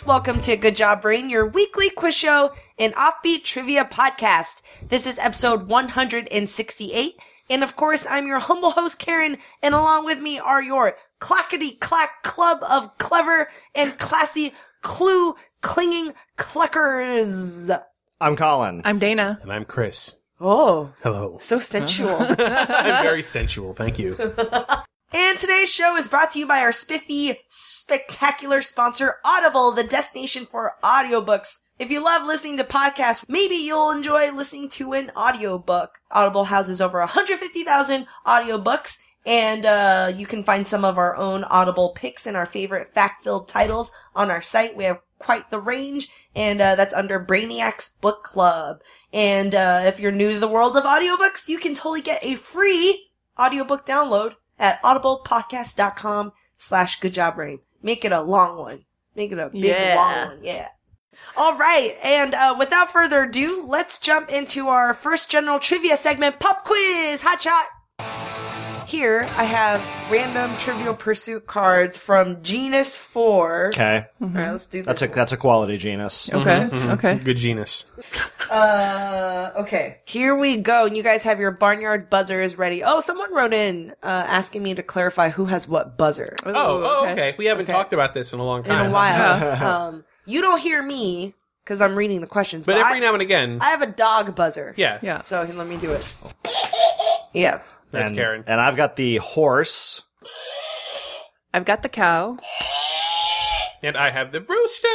folks. Welcome to Good Job Brain, your weekly quiz show and offbeat trivia podcast. This is episode 168. And of course, I'm your humble host, Karen, and along with me are your clackety-clack club of clever and classy clue-clinging cluckers. I'm Colin. I'm Dana. And I'm Chris. Oh. Hello. So sensual. I'm very sensual, thank you. And today's show is brought to you by our spiffy, spectacular sponsor, Audible, the destination for audiobooks. If you love listening to podcasts, maybe you'll enjoy listening to an audiobook. Audible houses over 150,000 audiobooks, and you can find some of our own Audible picks and our favorite fact-filled titles on our site. We have quite the range, and that's under Brainiac's Book Club. And if you're new to the world of audiobooks, you can totally get a free audiobook download at audiblepodcast.com/goodjobbrain. Make it a long one. Make it a big long one. Yeah. All right. And without further ado, let's jump into our first general trivia segment, Pop Quiz Hot Shot. Here I have random Trivial Pursuit cards from Genus 4. Okay. All right, let's do this. That's a quality genus. Okay. Okay. Good genus. Okay. Here we go. And you guys have your barnyard buzzers ready. Oh, someone wrote in asking me to clarify who has what buzzer. Okay. We haven't talked about this in a long time. In a while. You don't hear me because I'm reading the questions. But every now and again. I have a dog buzzer. Yeah. Yeah. So let me do it. Yeah. That's Karen. And I've got the horse. I've got the cow. And I have the rooster.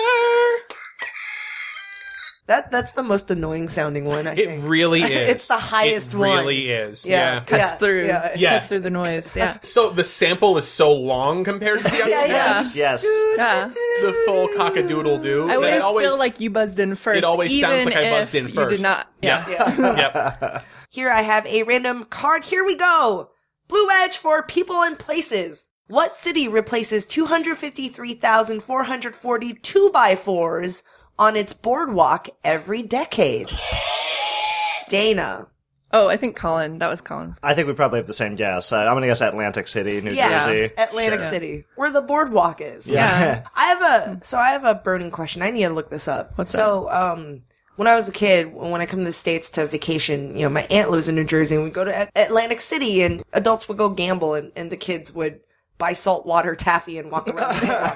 That's the most annoying sounding one, I think. It really is. It's the highest one. It really is. Yeah. Cuts through. Yeah. Cuts through the noise. Yeah. So the sample is so long compared to the other Yeah, ones. yeah. Yes. Yeah. The full cock-a-doodle-doo. I That always feel like you buzzed in first. It always even sounds like I buzzed if in first. You did not. Yeah. Yep. Here I have a random card. Here we go. Blue Edge for people and places. What city replaces 253,440 2x4s on its boardwalk every decade? Dana. Oh, I think Colin. That was Colin. I think we probably have the same guess. I'm going to guess Atlantic City, New Yes, Jersey. Atlantic Sure. City, where the boardwalk is. Yeah. I have a burning question. I need to look this up. What's that? When I was a kid, when I come to the States to vacation, my aunt lives in New Jersey, and we'd go to Atlantic City, and adults would go gamble, and the kids would buy saltwater taffy and walk around.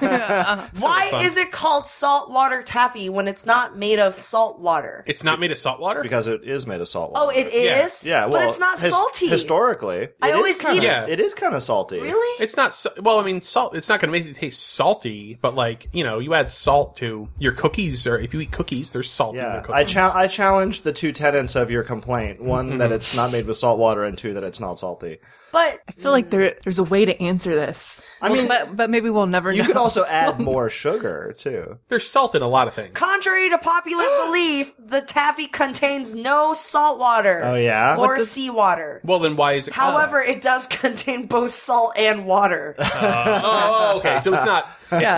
Why is it called saltwater taffy when it's not made of salt water? It's not made of salt water? Because it is made of salt water. Oh, it is? Yeah, well, but it's not salty. Historically, I always eat it. It is kind of salty. Really? It's not, salt, it's not going to make it taste salty, but you add salt to your cookies, or if you eat cookies, there's salt in the Yeah, cookies. I challenge the two tenets of your complaint. One, that it's not made with salt water, and two, that it's not salty. But I feel like there's a way to answer this. I mean, but maybe we'll never know. You could also add more sugar, too. There's salt in a lot of things. contrary to popular belief, the taffy contains no salt water. Oh, yeah? Or seawater. Well, then why is it called? However, it does contain both salt and water. Okay. So it's not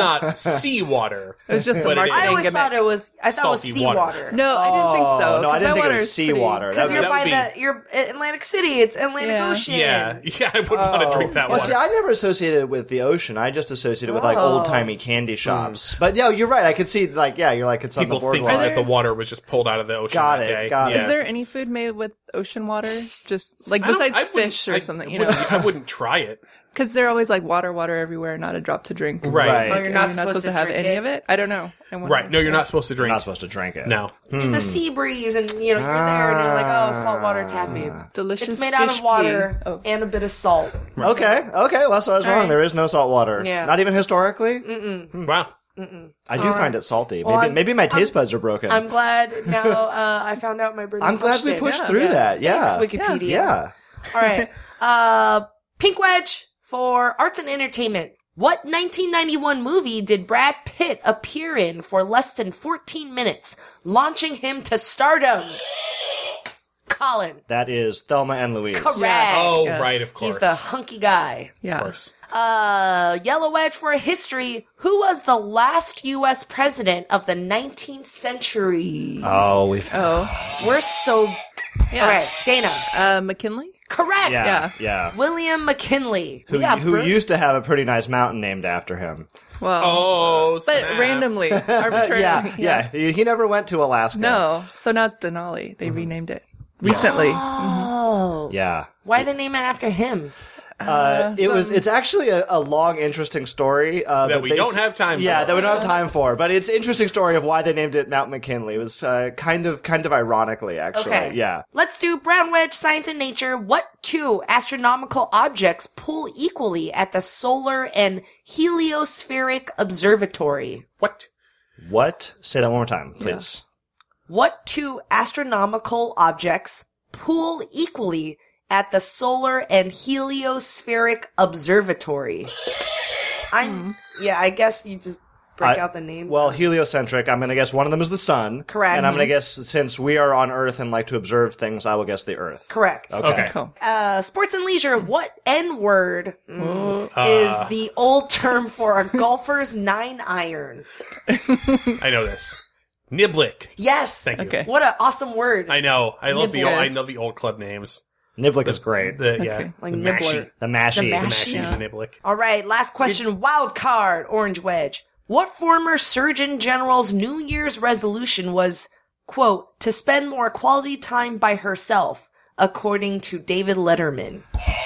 seawater. It was just a But it marketing is. I always gimmick. thought it was Salty seawater. water. No, I didn't think so. No, I 'cause didn't that think it water was is seawater. Because That would be- you're at Atlantic City. It's Atlantic Yeah. Ocean. Yeah, I wouldn't want to drink that Well, water. see, I never associated it with the ocean. I just associated it with, old-timey candy shops. But, yeah, you're right. I could see, you're like, it's People on the think boardwalk. that the water was just pulled out of the ocean Got that it, day. got it. Yeah. Is there any food made with ocean water? Just I don't- besides I wouldn't- fish or something, I wouldn't try it. Because they're always like water everywhere, not a drop to drink. Right. Oh, you're not supposed to have drink any it? of it. I don't know. Right. No, you're not supposed to drink. You're not supposed to drink it. No. The sea breeze, and you're there, and you're like, oh, saltwater taffy. Delicious. It's made out fish of water pee. Oh. and a bit of salt. Okay. Well, so I was wrong. right. There is no salt water. Yeah. Not even historically? Wow. I do find it salty. Well, Maybe my taste buds are broken. I'm glad now I found out my burning I'm glad we question. pushed through that. Yeah. Thanks, Wikipedia. Yeah. All right. Pink Wedge for arts and entertainment. What 1991 movie did Brad Pitt appear in for less than 14 minutes, launching him to stardom? Colin. That is Thelma and Louise. Correct. Oh, Yes. right, of course. He's the hunky guy. Yeah. Of course. Yellow Wedge for history. Who was the last U.S. president of the 19th century? Oh, we've... Oh. We're so... Yeah. All right, Dana. McKinley? Correct. Yeah. William McKinley. Who used to have a pretty nice mountain named after him. Well, Oh, but snap. randomly, arbitrarily. Yeah. He never went to Alaska. No, so now it's Denali. They renamed it recently. Oh. Yeah. Why they name it after him? It's actually a long, interesting story That we don't have time for. Yeah, that we don't have time for. But it's an interesting story of why they named it Mount McKinley. It was kind of ironically, actually. Okay. Yeah. Let's do Brown Wedge, Science and Nature. What two astronomical objects pull equally at the Solar and Heliospheric Observatory? What? Say that one more time, please. What two astronomical objects pull equally at the Solar and Heliospheric Observatory? I guess you just break out the name. Well, heliocentric. I'm going to guess one of them is the sun. Correct. And I'm going to guess, since we are on Earth and like to observe things, I will guess the Earth. Correct. Okay. Cool. Sports and leisure. What N word is the old term for a golfer's 9-iron? I know this. Niblick. Yes. Thank you. Okay. What an awesome word. I know. I love the Niblick. old club names. Niblick is great. Okay. Like the nibbler. mashy. The mashy. The The mashy. mashy, the Niblick. All right, last question. Wild card, Orange Wedge. What former Surgeon General's New Year's resolution was, quote, to spend more quality time by herself, according to David Letterman?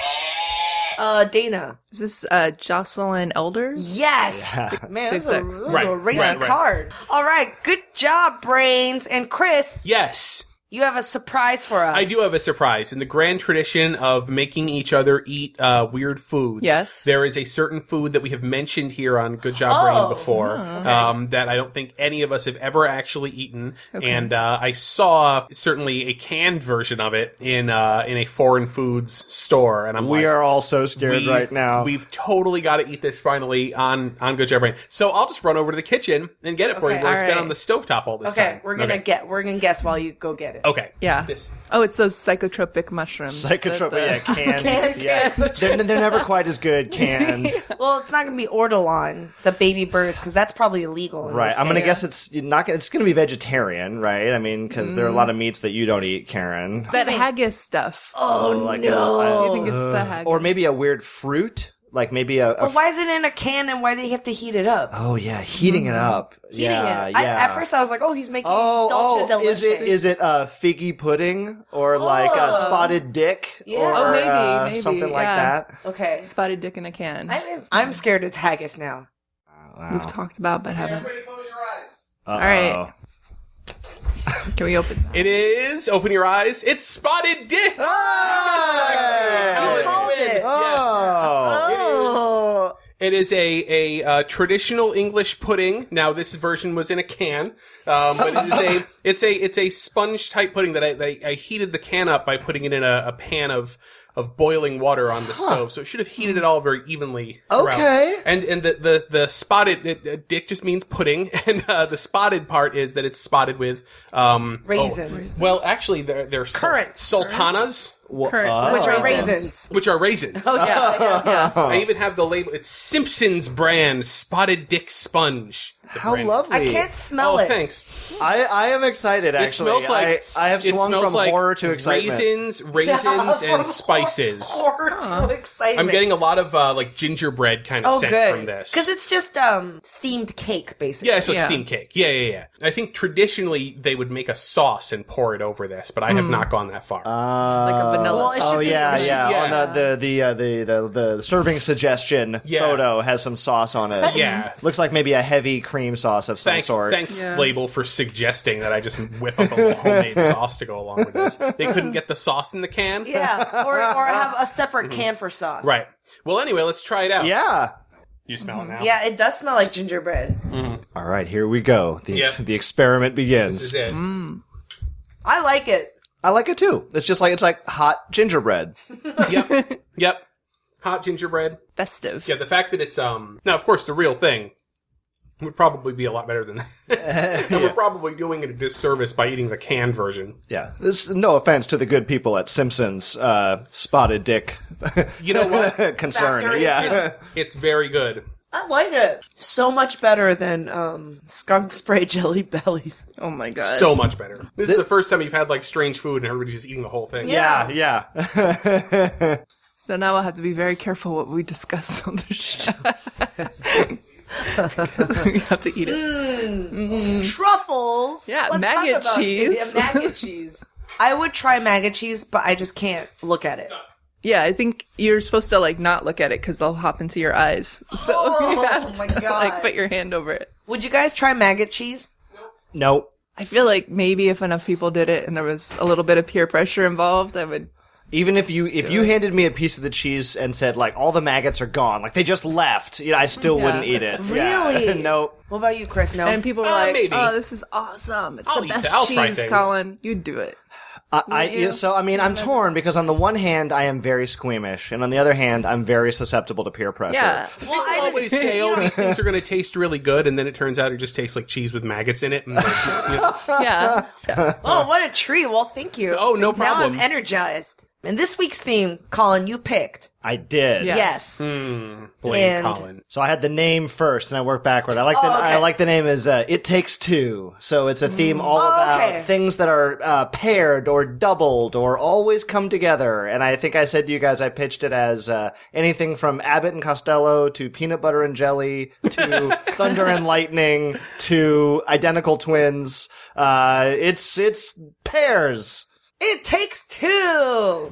Dana. Is this Jocelyn Elders? Yes. Yeah. Man, Six, that's six. a Right, racing right. card. All right, good job, Brains. And Chris, Yes. you have a surprise for us. I do have a surprise. In the grand tradition of making each other eat weird foods, Yes. there is a certain food that we have mentioned here on Good Job Brain before that I don't think any of us have ever actually eaten. And I saw certainly a canned version of it in a foreign foods store, and We are all so scared right now. We've totally got to eat this finally on Good Job Brain. So I'll just run over to the kitchen and get it for you. Okay, Where it's been alright. on the stovetop all this time. Okay, we're gonna guess while you go get it. Okay. Yeah. This. Oh, it's those psychotropic mushrooms. Psychotropic, canned. Canned Yeah. psychotropic. They're never quite as good canned. Well, it's not gonna be Ortolan, the baby birds, because that's probably illegal. in Right. this I'm going to state. guess it's going to be vegetarian, right? I mean, because there are a lot of meats that you don't eat, Karen. That haggis stuff. Oh, like no. I think it's the haggis. Or maybe a weird fruit, like maybe a But why is it in a can and why did he have to heat it up? oh yeah, heating it up. Heating yeah, it. yeah. At first I was like, oh, he's making Oh, dulce de is leche. it figgy pudding or like a spotted dick Yeah. or Oh, maybe, something like yeah. that? Okay. Spotted dick in a can. I'm scared it's haggis now. We've talked about, but haven't. Close your eyes. All right. Can we open that? It is. Open your eyes. It's spotted dick. You Oh, called it. Yes. Oh. It is a traditional English pudding. Now this version was in a can, but it's a sponge type pudding that I heated the can up by putting it in a pan of boiling water on the stove. So it should have heated it all very evenly. throughout. Okay. And the spotted dick just means pudding, and the spotted part is that it's spotted with Raisins. well, actually, they're Currants. Sultanas, Current. Which are Raisins. raisins. which are raisins. Oh, yeah. Yeah. I even have the label. It's Simpsons brand Spotted Dick Sponge. The How brand. lovely! I can't smell Oh, it. thanks. I am excited. It Actually, smells like I have it swung smells from like horror to excitement. raisins, and spices. Horror to excitement. I'm getting a lot of like gingerbread kind of oh, scent good. from this. Because it's just steamed cake, basically. Yeah, it's like Yeah. steamed cake. Yeah. I think traditionally they would make a sauce and pour it over this, but I have not gone that far. Like a vanilla. Well, it's Oh just yeah, it's- yeah. yeah. On the serving suggestion Yeah. photo has some sauce on it. Yeah. Looks like maybe a heavy cream sauce of some sort. Thanks, Yeah. label, for suggesting that I just whip up a little homemade sauce to go along with this. They couldn't get the sauce in the can? Yeah, or have a separate can for sauce. Right. Well, anyway, let's try it out. Yeah. You smell it now? Yeah, it does smell like gingerbread. All right, here we go. Yep. The experiment This begins. is it. I like it. I like it too. It's like hot gingerbread. Yep. Hot gingerbread. Festive. Yeah, the fact that it's, now, of course, the real thing would probably be a lot better than that. And we're probably doing it a disservice by eating the canned version. Yeah. This no offense to the good people at Simpsons spotted dick You know what? concern. Factory. Yeah. It's very good. I like it. So much better than skunk spray Jelly Bellies. Oh my god. So much better. This is the first time you've had like strange food and everybody's just eating the whole thing. Yeah. So now we'll have to be very careful what we discuss on the show. We have to eat it. Truffles. Yeah, Let's mac talk and about cheese. it. Yeah, mac and cheese. I would try mac and cheese, but I just can't look at it. Yeah, I think you're supposed to like not look at it because they'll hop into your eyes. So you have my to, God. like put your hand over it. Would you guys try maggot cheese? Nope. I feel like maybe if enough people did it and there was a little bit of peer pressure involved, I would. Even if you handed me a piece of the cheese and said like all the maggots are gone, like they just left, I still wouldn't eat it. Really? Yeah. Nope. What about you, Chris? No. And people were like, maybe. "Oh, this is awesome! It's I'll the eat best that. I'll try cheese, things." Colin. You'd do it." I'm torn because on the one hand, I am very squeamish, and on the other hand, I'm very susceptible to peer pressure. Yeah. well, I Always say, oh, these things are going to taste really good, and then it turns out it just tastes like cheese with maggots in it. And Yeah. Oh, what a treat. Well, thank you. Oh, no problem. Now I'm energized. And this week's theme, Colin, you picked. I did. Yeah. Yes. blame And- Colin. So I had the name first, and I worked backward. I like Oh, okay. I like the name as It Takes Two. So it's a theme all about okay. things that are paired or doubled or always come together. And I think I said to you guys, I pitched it as anything from Abbott and Costello to Peanut Butter and Jelly to Thunder and Lightning to Identical Twins. It's pairs. It takes two.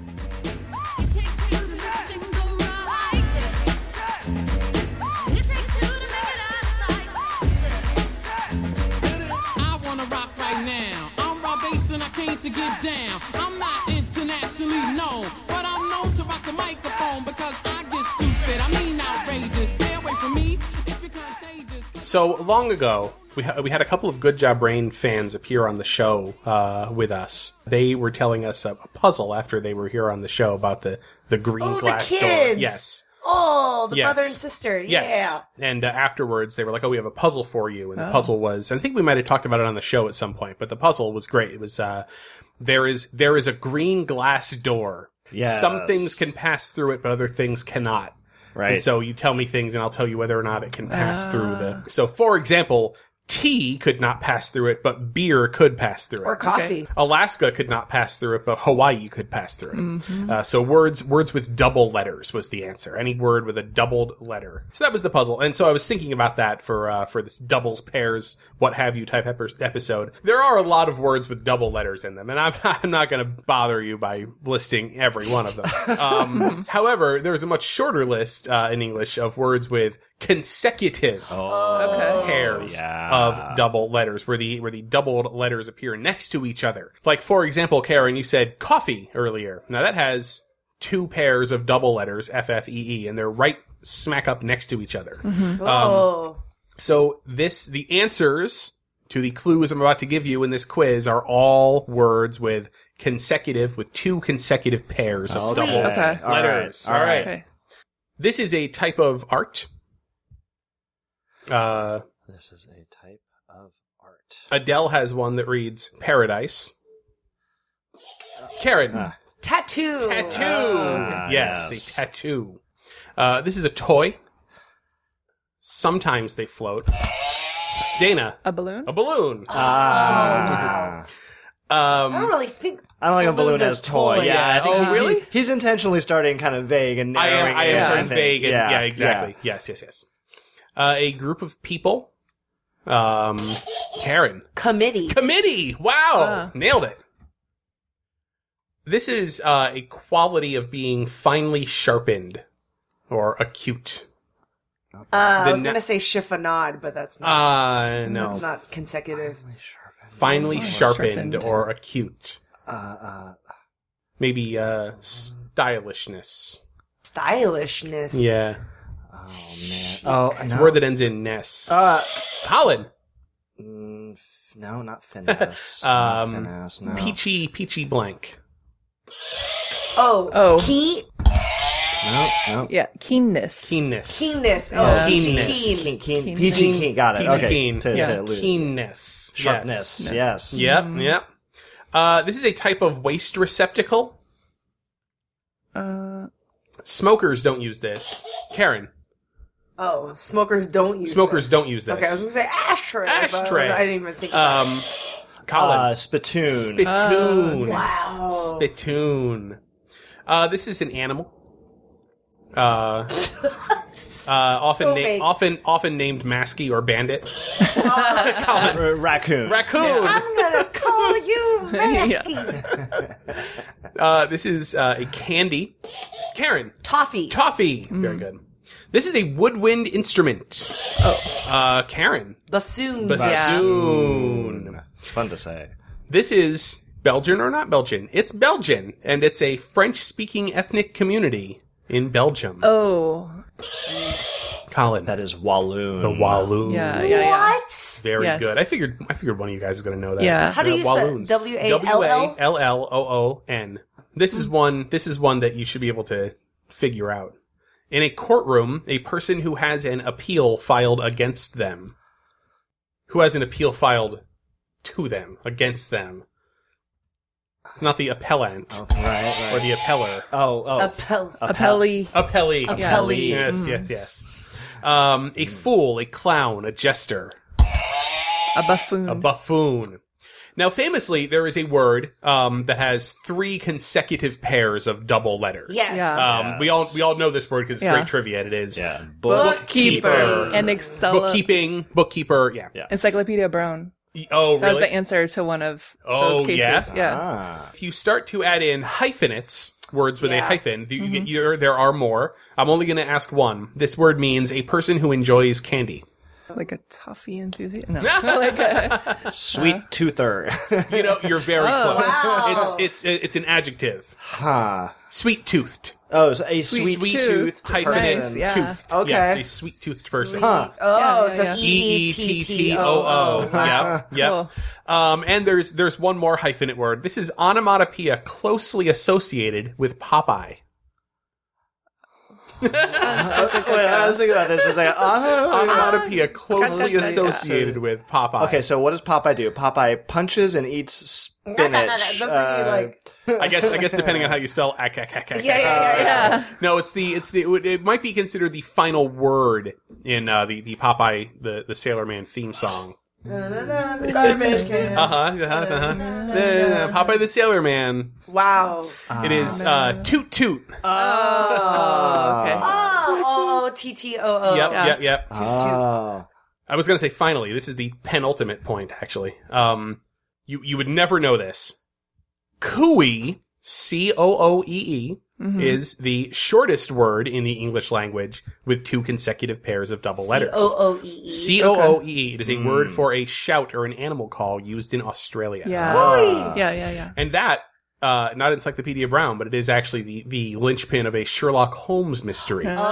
I wanna rock right now. I'm Rob Bass and I came to get down. I'm not internationally known, but I'm known to rock the microphone because I get stupid. I mean outrageous. Stay away from me if you're contagious. So long ago, we had a couple of Good Job Brain fans appear on the show with us. They were telling us a puzzle after they were here on the show about the green Oh, the glass door. kids. Yes. Oh, the Yes. brother and sister. Yes. Yeah. And afterwards, they were like, "Oh, we have a puzzle for you." And the puzzle was, I think we might have talked about it on the show at some point, but the puzzle was great. It was, there is a green glass door. Yes. Some things can pass through it, but other things cannot. Right. And so you tell me things and I'll tell you whether or not it can pass through the... So, for example, tea could not pass through it, but beer could pass through it. Or coffee. Alaska could not pass through it, but Hawaii could pass through it. So words with double letters was the answer. Any word with a doubled letter. So that was the puzzle. And so I was thinking about that for this doubles, pairs, what have you type episode. There are a lot of words with double letters in them, and I'm not going to bother you by listing every one of them. However, there's a much shorter list in English of words with consecutive pairs of double letters, where the doubled letters appear next to each other. Like, for example, Karen, you said coffee earlier. Now that has two pairs of double letters, FFEE, and they're right smack up next to each other. Oh. So the answers to the clues I'm about to give you in this quiz are all words with two consecutive pairs of double Okay. letters. All right. Okay. This is a type of art. This is a type of art. Adele has one that reads Paradise. Karen. Tattoo. Tattoo. Yes, yes. a tattoo. This is a toy. Sometimes they float. Dana. A balloon? A balloon. I don't really think. I don't like a balloon balloons as as toy. toys. Yeah, I think Oh, really? He's intentionally starting kind of vague and I narrowing am it in, starting think. vague. And, yeah, exactly. Yes. A group of people. Karen. Committee. Wow. Nailed it. This is a quality of being finely sharpened or acute. I was The going to say chiffonade, but that's not. No. It's not consecutive. Finely sharpened sharpened. or acute. Maybe stylishness. Stylishness. Yeah. Oh man. Oh, It's no. a word that ends in ness. Colin. No, not finesse. Not finesse. No. Peachy blank. Oh. Oh. No. Yeah, keenness. Keenness. Keenness. Oh, Yeah. peachy Keenness. keen. Keen. Peachy keen. Got it. Peachy Okay. keen. To Yeah. lose. Keenness. Sharpness. Yes. Yep. This is a type of waste receptacle. Uh, Smokers don't use this. Karen. Oh, smokers don't use Smokers this. don't use this. Okay, I was going to say ashtray. but Ashtray. I didn't even think about it. Colin. Spittoon. Spittoon. Wow. Spittoon. This is an animal. Often vague. often named Masky or Bandit. Raccoon. Raccoon. I'm going to call you Masky. This is a candy. Karen. Toffee. Toffee. Very good. This is a woodwind instrument. Karen. Bassoon. Bassoon. It's fun to say. This is Belgian or not Belgian? It's Belgian, and it's a French-speaking ethnic community in Belgium. Oh. Colin. That is Walloon. The Walloon. Yeah. What? Very Yes. good. I figured one of you guys is going to know that. Yeah. How do you spell Walloons. W-A-L-L? Walloon. This is one that you should be able to figure out. In a courtroom, a person who has an appeal filed against them. Who has an appeal filed to them, against them. Not the appellant Right. or the appeller. Appellee. Appellee. Appellee. Yes. A fool, a clown, a jester. A buffoon. A buffoon. Now, famously, there is a word that has 3 consecutive pairs of double letters. Yes. Yeah. We all know this word because it's Yeah. great trivia, and it is Yeah. Bookkeeper. And bookkeeper. Yeah. Encyclopedia Brown. Oh, That was really? the answer to one of Oh, those cases. yeah? Ah. If you start to add in hyphenates, words with a hyphen, there are more. I'm only going to ask one. This word means a person who enjoys candy. Like a toffee enthusiast? No. Like a, Sweet toother. You know, you're very close. Wow. It's an adjective. Huh. Sweet-toothed. Oh, so a Sweet sweet-toothed Hyphenate Nice, yeah. toothed. Okay. Yes, a sweet-toothed person. Huh. Oh, Yeah, so yeah. E-E-T-T-O-O. Yep. Cool. And there's one more hyphenate word. This is onomatopoeia closely associated with Popeye. Wait, I was thinking about this. Just like, Onomatopoeia closely Gotcha. associated with Popeye. Okay, so what does Popeye do? Popeye punches and eats spinach. Doesn't he, like... I guess depending on how you spell Yeah. No, it might be considered the final word in the Popeye the Sailor Man theme song. Garbage can. Popeye the Sailor Man. Wow. It is toot toot. Oh, okay. Oh, T-T-O-O. Yep. Oh. I was going to say finally. This is the penultimate point, actually. You would never know this. Cooee, C-O-O-E-E, is the shortest word in the English language with 2 consecutive pairs of double letters. C-O-O-E-E. C-O-O-E-E. It is a word for a shout or an animal call used in Australia. Yeah. Yeah. And that, not Encyclopedia Brown, but it is actually the linchpin of a Sherlock Holmes mystery. In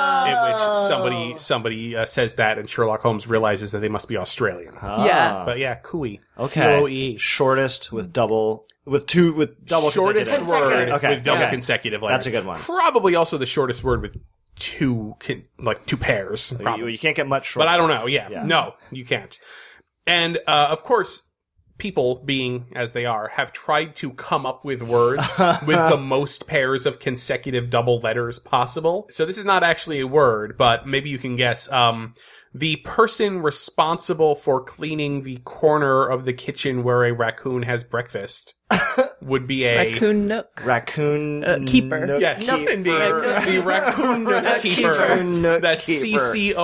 which somebody says that, and Sherlock Holmes realizes that they must be Australian. Yeah. But yeah, Cooee. Okay. C-O-E. Shortest with double Shortest consecutive. word Okay. with double Okay. consecutive letters. That's a good one. Probably also the shortest word with 2 pairs. Probably. You can't get much shorter. But I don't know. Yeah. No, you can't. And, of course, people, being as they are, have tried to come up with words with the most pairs of consecutive double letters possible. So this is not actually a word, but maybe you can guess. The person responsible for cleaning the corner of the kitchen where a raccoon has breakfast would be a... Raccoon Nook. Raccoon Keeper. nook Yes, keeper. indeed. The raccoon nook keeper. Nook That's keeper.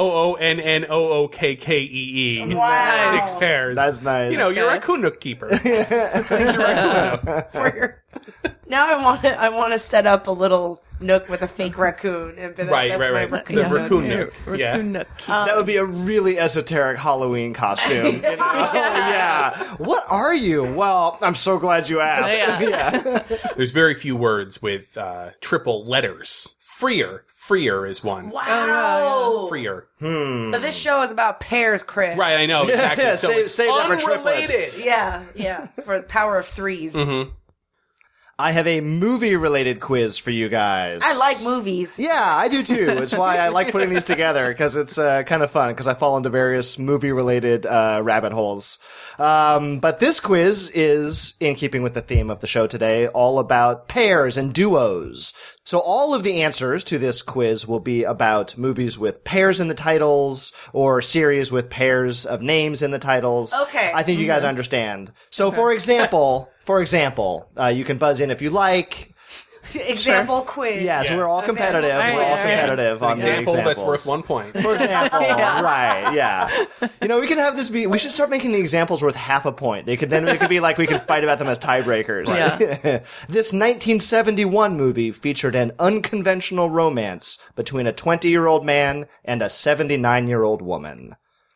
CCOONNOOKKEE. Wow. 6 pairs. That's nice. You know, you're a Okay. raccoon nook keeper. Cleans your raccoon nook. For your... Now I want to set up a little nook with a fake raccoon. And be like, Right. that's my raccoon. The raccoon nook. Yeah. Raccoon Nook. That would be a really esoteric Halloween costume. You know? Yeah. What are you? Well, I'm so glad you asked. Yeah. There's very few words with triple letters. Freer is one. Wow. Freer. But this show is about pairs, Chris. Right, I know, exactly. Yeah, So save it's that for triplets. unrelated. Yeah. For the power of 3s. I have a movie-related quiz for you guys. I like movies. Yeah, I do too. It's why I like putting these together, because it's kind of fun, because I fall into various movie-related rabbit holes. But this quiz is, in keeping with the theme of the show today, all about pairs and duos. So all of the answers to this quiz will be about movies with pairs in the titles, or series with pairs of names in the titles. Okay. I think you guys understand. So for example, you can buzz in if you like. Example quiz. Yeah, so Yeah. we're all competitive. Alright, We're all alright. competitive on the Example examples. that's worth 1 point. For example, right, yeah. You know, we can have this be, we should start making the examples worth half a point. It could be like we can fight about them as tiebreakers. Yeah. This 1971 movie featured an unconventional romance between a 20-year-old man and a 79-year-old woman.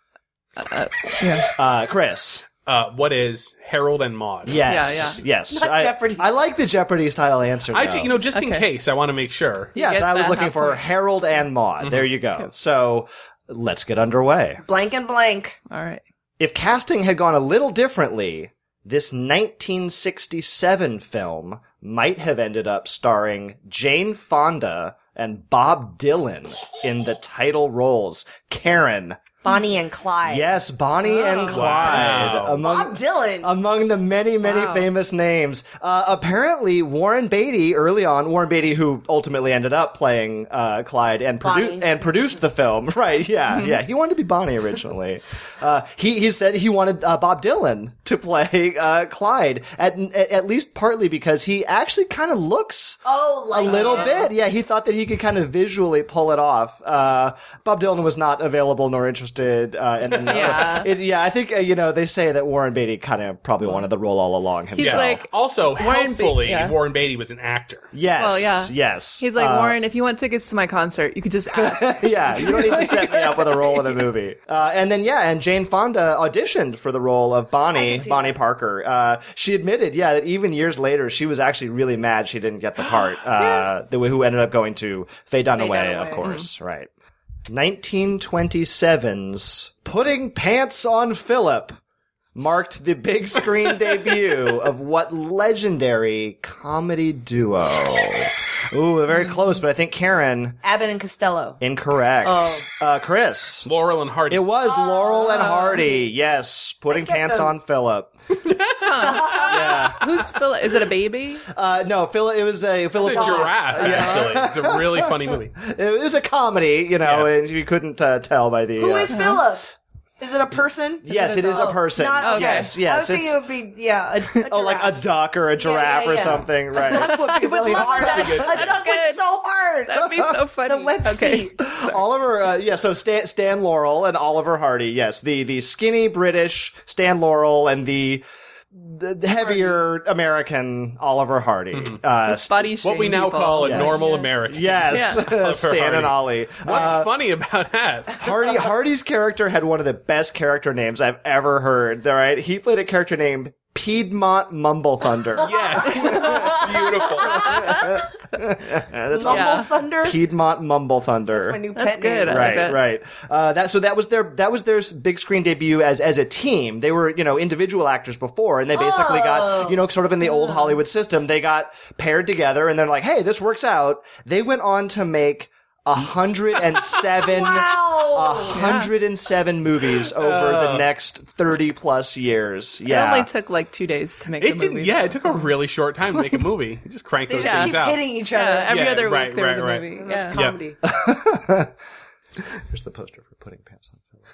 Yeah. Chris. What is Harold and Maude? Yes. Yeah, yeah. Yes. Not Jeopardy. I like the Jeopardy style answer. Though. Just in Okay. case, I want to make sure. Yes, get I was that looking half for point. Harold and Maude. There you go. So let's get underway. Blank and blank. All right. If casting had gone a little differently, this 1967 film might have ended up starring Jane Fonda and Bob Dylan in the title roles. Karen. Bonnie and Clyde. Yes, Bonnie and Clyde. Wow. Bob Dylan. Among the many, many Wow. famous names. Apparently, Warren Beatty, Warren Beatty, who ultimately ended up playing Clyde and, Bonnie. and produced the film. Right, yeah, yeah. He wanted to be Bonnie originally. He said he wanted Bob Dylan to play Clyde, at least partly because he actually kind of looks Oh, like a little him? bit. Yeah, he thought that he could kind of visually pull it off. Bob Dylan was not available nor interested. Yeah. I think, they say that Warren Beatty kind of probably wanted the role all along He's himself. like, Also, Warren helpfully, yeah. Warren Beatty was an actor. yes, Well, yeah. yes. He's like, Warren, if you want tickets to my concert, you could just ask. Yeah, you don't need to set me up with a role in a movie. And Jane Fonda auditioned for the role of Bonnie Parker. She admitted, that even years later, she was actually really mad she didn't get the part. Who ended up going to Faye Dunaway, of course, right. 1927's Putting Pants on Philip marked the big screen debut of what legendary comedy duo? Ooh, they're very close, but I think Karen... Abbott and Costello. Incorrect. Chris. Laurel and Hardy. It was Laurel and Hardy. Yes, Putting Pants on Philip. Yeah. Who's Philip? Is it a baby? No, Philip. It was a Philip. It's a giraffe, actually. It's a really funny movie. It was a comedy, and you couldn't tell by the. Who is Philip? Is it a person? Yes, it is a person. Not, okay. Yes, I was yes. thinking it would be, a like a giraffe. duck or a giraffe or yeah. something, right? Duck would be really love hard. that. A duck would good. so hard. That'd be so funny. The web Okay. feet. Oliver, so Stan Laurel and Oliver Hardy. Yes, the skinny British Stan Laurel and the heavier American Oliver Hardy. Body What we now people. call a Yes. normal American. Yes, Yeah. Stan Hardy. and Ollie. What's funny about that? Hardy's character had one of the best character names I've ever heard. All right, he played a character named Piedmont Mumble Thunder. Yes. Beautiful. That's Mumble Yeah. Thunder. Piedmont Mumble Thunder. That's my new That's pet good. name. I like Right, that. right. That was their big screen debut as a team. They were, individual actors before, and they basically got, sort of in the old Hollywood system, they got paired together, and they're like, hey, this works out. They went on to make 107 Wow. 107 movies over the next 30 plus years. It Yeah. only took like 2 days to make It the didn't. movie. Yeah, it took a really short time to make a movie. You just crank They those just things keep out. hitting each Yeah, other. every Yeah, other right, week there was a right. movie. That's Yeah. comedy. Here's the poster for Putting Pants on Philip.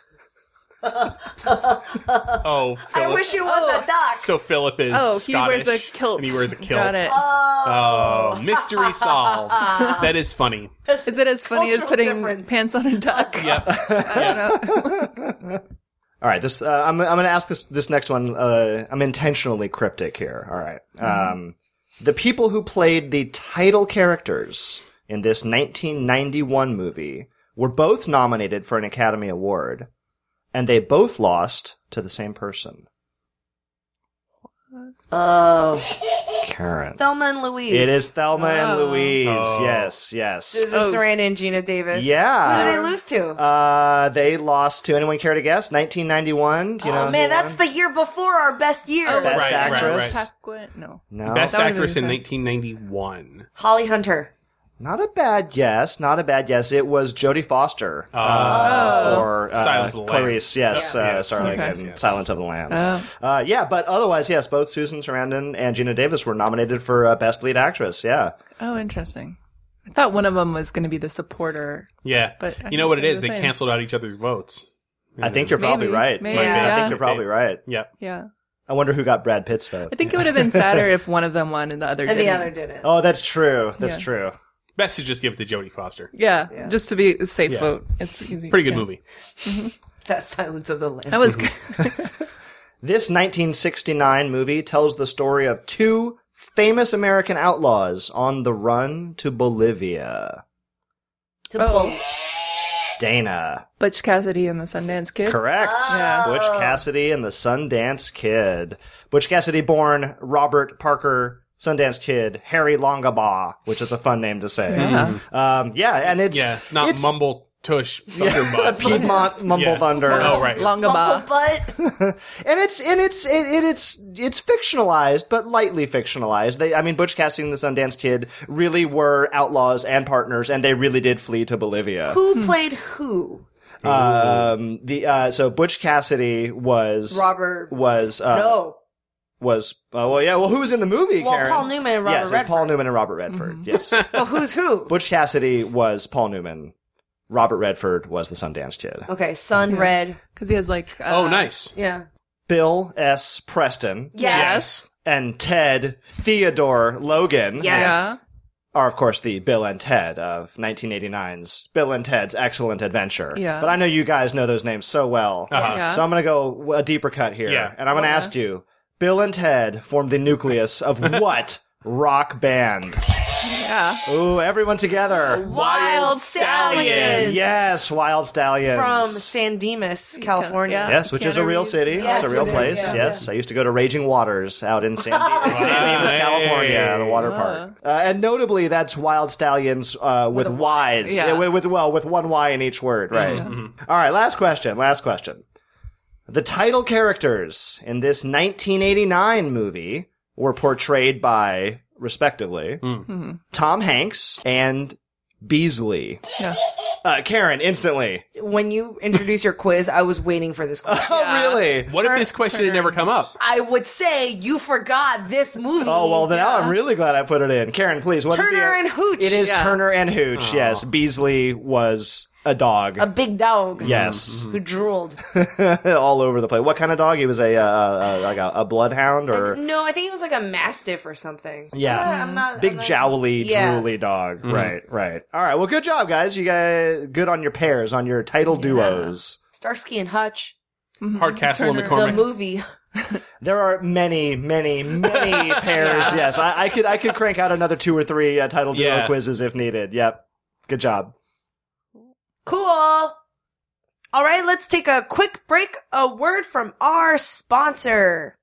Oh, I Philip. wish it was a duck. So Philip is Oh, he Scottish. wears a kilt. And he wears a kilt. Got it. Oh, mystery solved. That is funny. Is it as funny as Cultural putting difference. pants on a duck? Yep. I don't know. All right, this I'm going to ask this next one. I'm intentionally cryptic here. All right. The people who played the title characters in this 1991 movie were both nominated for an Academy Award, and they both lost to the same person. Oh. Karen. Thelma and Louise. It is Thelma and Louise. Oh. Yes. Susan Sarandon and Gina Davis. Yeah. Who did they lose to? They lost to, anyone care to guess? 1991. Do you know Oh man, who that's won? the year before our best year. Oh, Best Right, actress. right. Paquin? No. No. Best That would've actress in been 1991. Holly Hunter. Not a bad guess. Not a bad guess. It was Jodie Foster for Silence of the Clarice. Yes, Yeah. Starling Okay. in Yes. Silence of the Lambs. Oh. Yeah, but otherwise, yes, both Susan Sarandon and Gina Davis were nominated for Best Lead Actress. Yeah. Oh, interesting. I thought one of them was going to be the supporter. Yeah. But I you know what it guess is? they're They the same. canceled out each other's votes. I think you're probably Maybe. right. Maybe, I yeah. think you're probably right. Yeah. Yeah. I wonder who got Brad Pitt's vote. I think it would have been sadder if one of them won and the other And didn't. the other didn't. Oh, that's true. That's Yeah. true. Best to just give it to Jodie Foster. Yeah, just to be a safe Yeah. vote. It's easy. Pretty good Yeah. movie. That Silence of the Lambs. That was good. This 1969 movie tells the story of two famous American outlaws on the run to Bolivia. Oh. Dana. Butch Cassidy and the Sundance Kid. Correct. Yeah. Butch Cassidy and the Sundance Kid. Butch Cassidy born Robert Parker Sundance Kid, Harry Longabaugh, which is a fun name to say. Yeah. And it's... Yeah, it's not Mumble Tush Thunderbutt. Piedmont Mumble Yeah. Thunder. Oh, right. Longaba. But And it's fictionalized, but lightly fictionalized. Butch Cassidy and the Sundance Kid really were outlaws and partners, and they really did flee to Bolivia. who played who? So Butch Cassidy was Robert. no. Who was in the movie, Well, Karen? Paul Newman and Robert Yes, it's Redford. Paul Newman and Robert Redford. Yes. Well, who's who? Butch Cassidy was Paul Newman. Robert Redford was the Sundance Kid. Okay, Sun Red. Because he has like. Oh, nice. Yeah. Bill S. Preston Yes. and Ted Theodore Logan Yes. are, of course, the Bill and Ted of 1989's Bill and Ted's Excellent Adventure. Yeah. But I know you guys know those names so well. Uh-huh. Yeah. So I'm going to go a deeper cut here. Yeah. And I'm going to ask you, Bill and Ted formed the nucleus of what rock band? Yeah. Ooh, everyone together. Wild Stallions. Yes, Wild Stallions. From San Dimas, California. Yeah. Yes, which is a Keanu real Reeves. city. Yeah, it's a real it is, place. yeah. Yes, I used to go to Raging Waters out in San Dimas, Hey. California, the water park. And notably, that's Wild Stallions with Y's. Yeah. With one Y in each word, right? All right, last question. The title characters in this 1989 movie were portrayed by, respectively, Tom Hanks and Beasley. Yeah. Karen, instantly. When you introduce your quiz, I was waiting for this question. Oh, really? What if this question had never come up? I would say you forgot this movie. Oh, well, then now I'm really glad I put it in. Karen, please, what is the... Turner and Hooch. It is Yeah. Turner and Hooch, yes. Beasley was a dog. A big dog. Yes. Who drooled. All over the place. What kind of dog? He was a bloodhound or... No, I think it was like a mastiff or something. Yeah. I'm not. Big I'm not- jowly, Yeah. drooly dog. Right. All right, well, good job, guys. You guys good on your pairs, on your title duos. Starsky and Hutch. Hardcastle and Turner. The McCormick. movie. There are many pairs, yes. I could crank out another 2 or 3 title duo Yeah. quizzes if needed. Yep. Good job. Cool. All right, let's take a quick break. A word from our sponsor.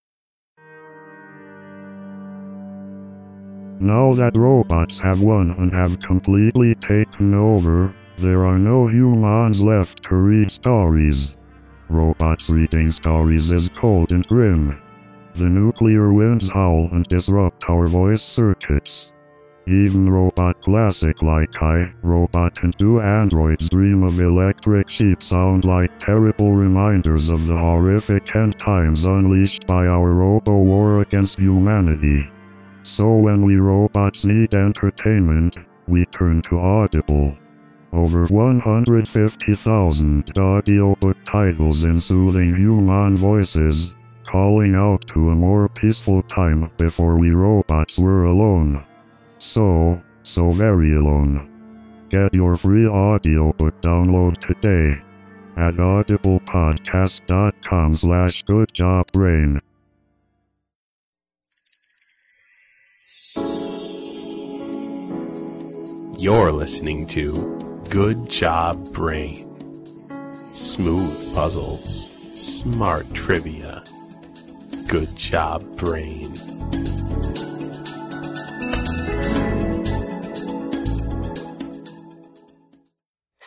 Now that robots have won and have completely taken over, there are no humans left to read stories. Robots reading stories is cold and grim. The nuclear winds howl and disrupt our voice circuits. Even robot classic like I, Robot and Do Androids Dream of Electric Sheep sound like terrible reminders of the horrific end times unleashed by our robo-war against humanity. So when we robots need entertainment, we turn to Audible. Over 150,000 audiobook titles in soothing human voices, calling out to a more peaceful time before we robots were alone. So very alone. Get your free audiobook download today at audiblepodcast.com/goodjobbrain. You're listening to Good Job Brain. Smooth puzzles, smart trivia. Good Job Brain.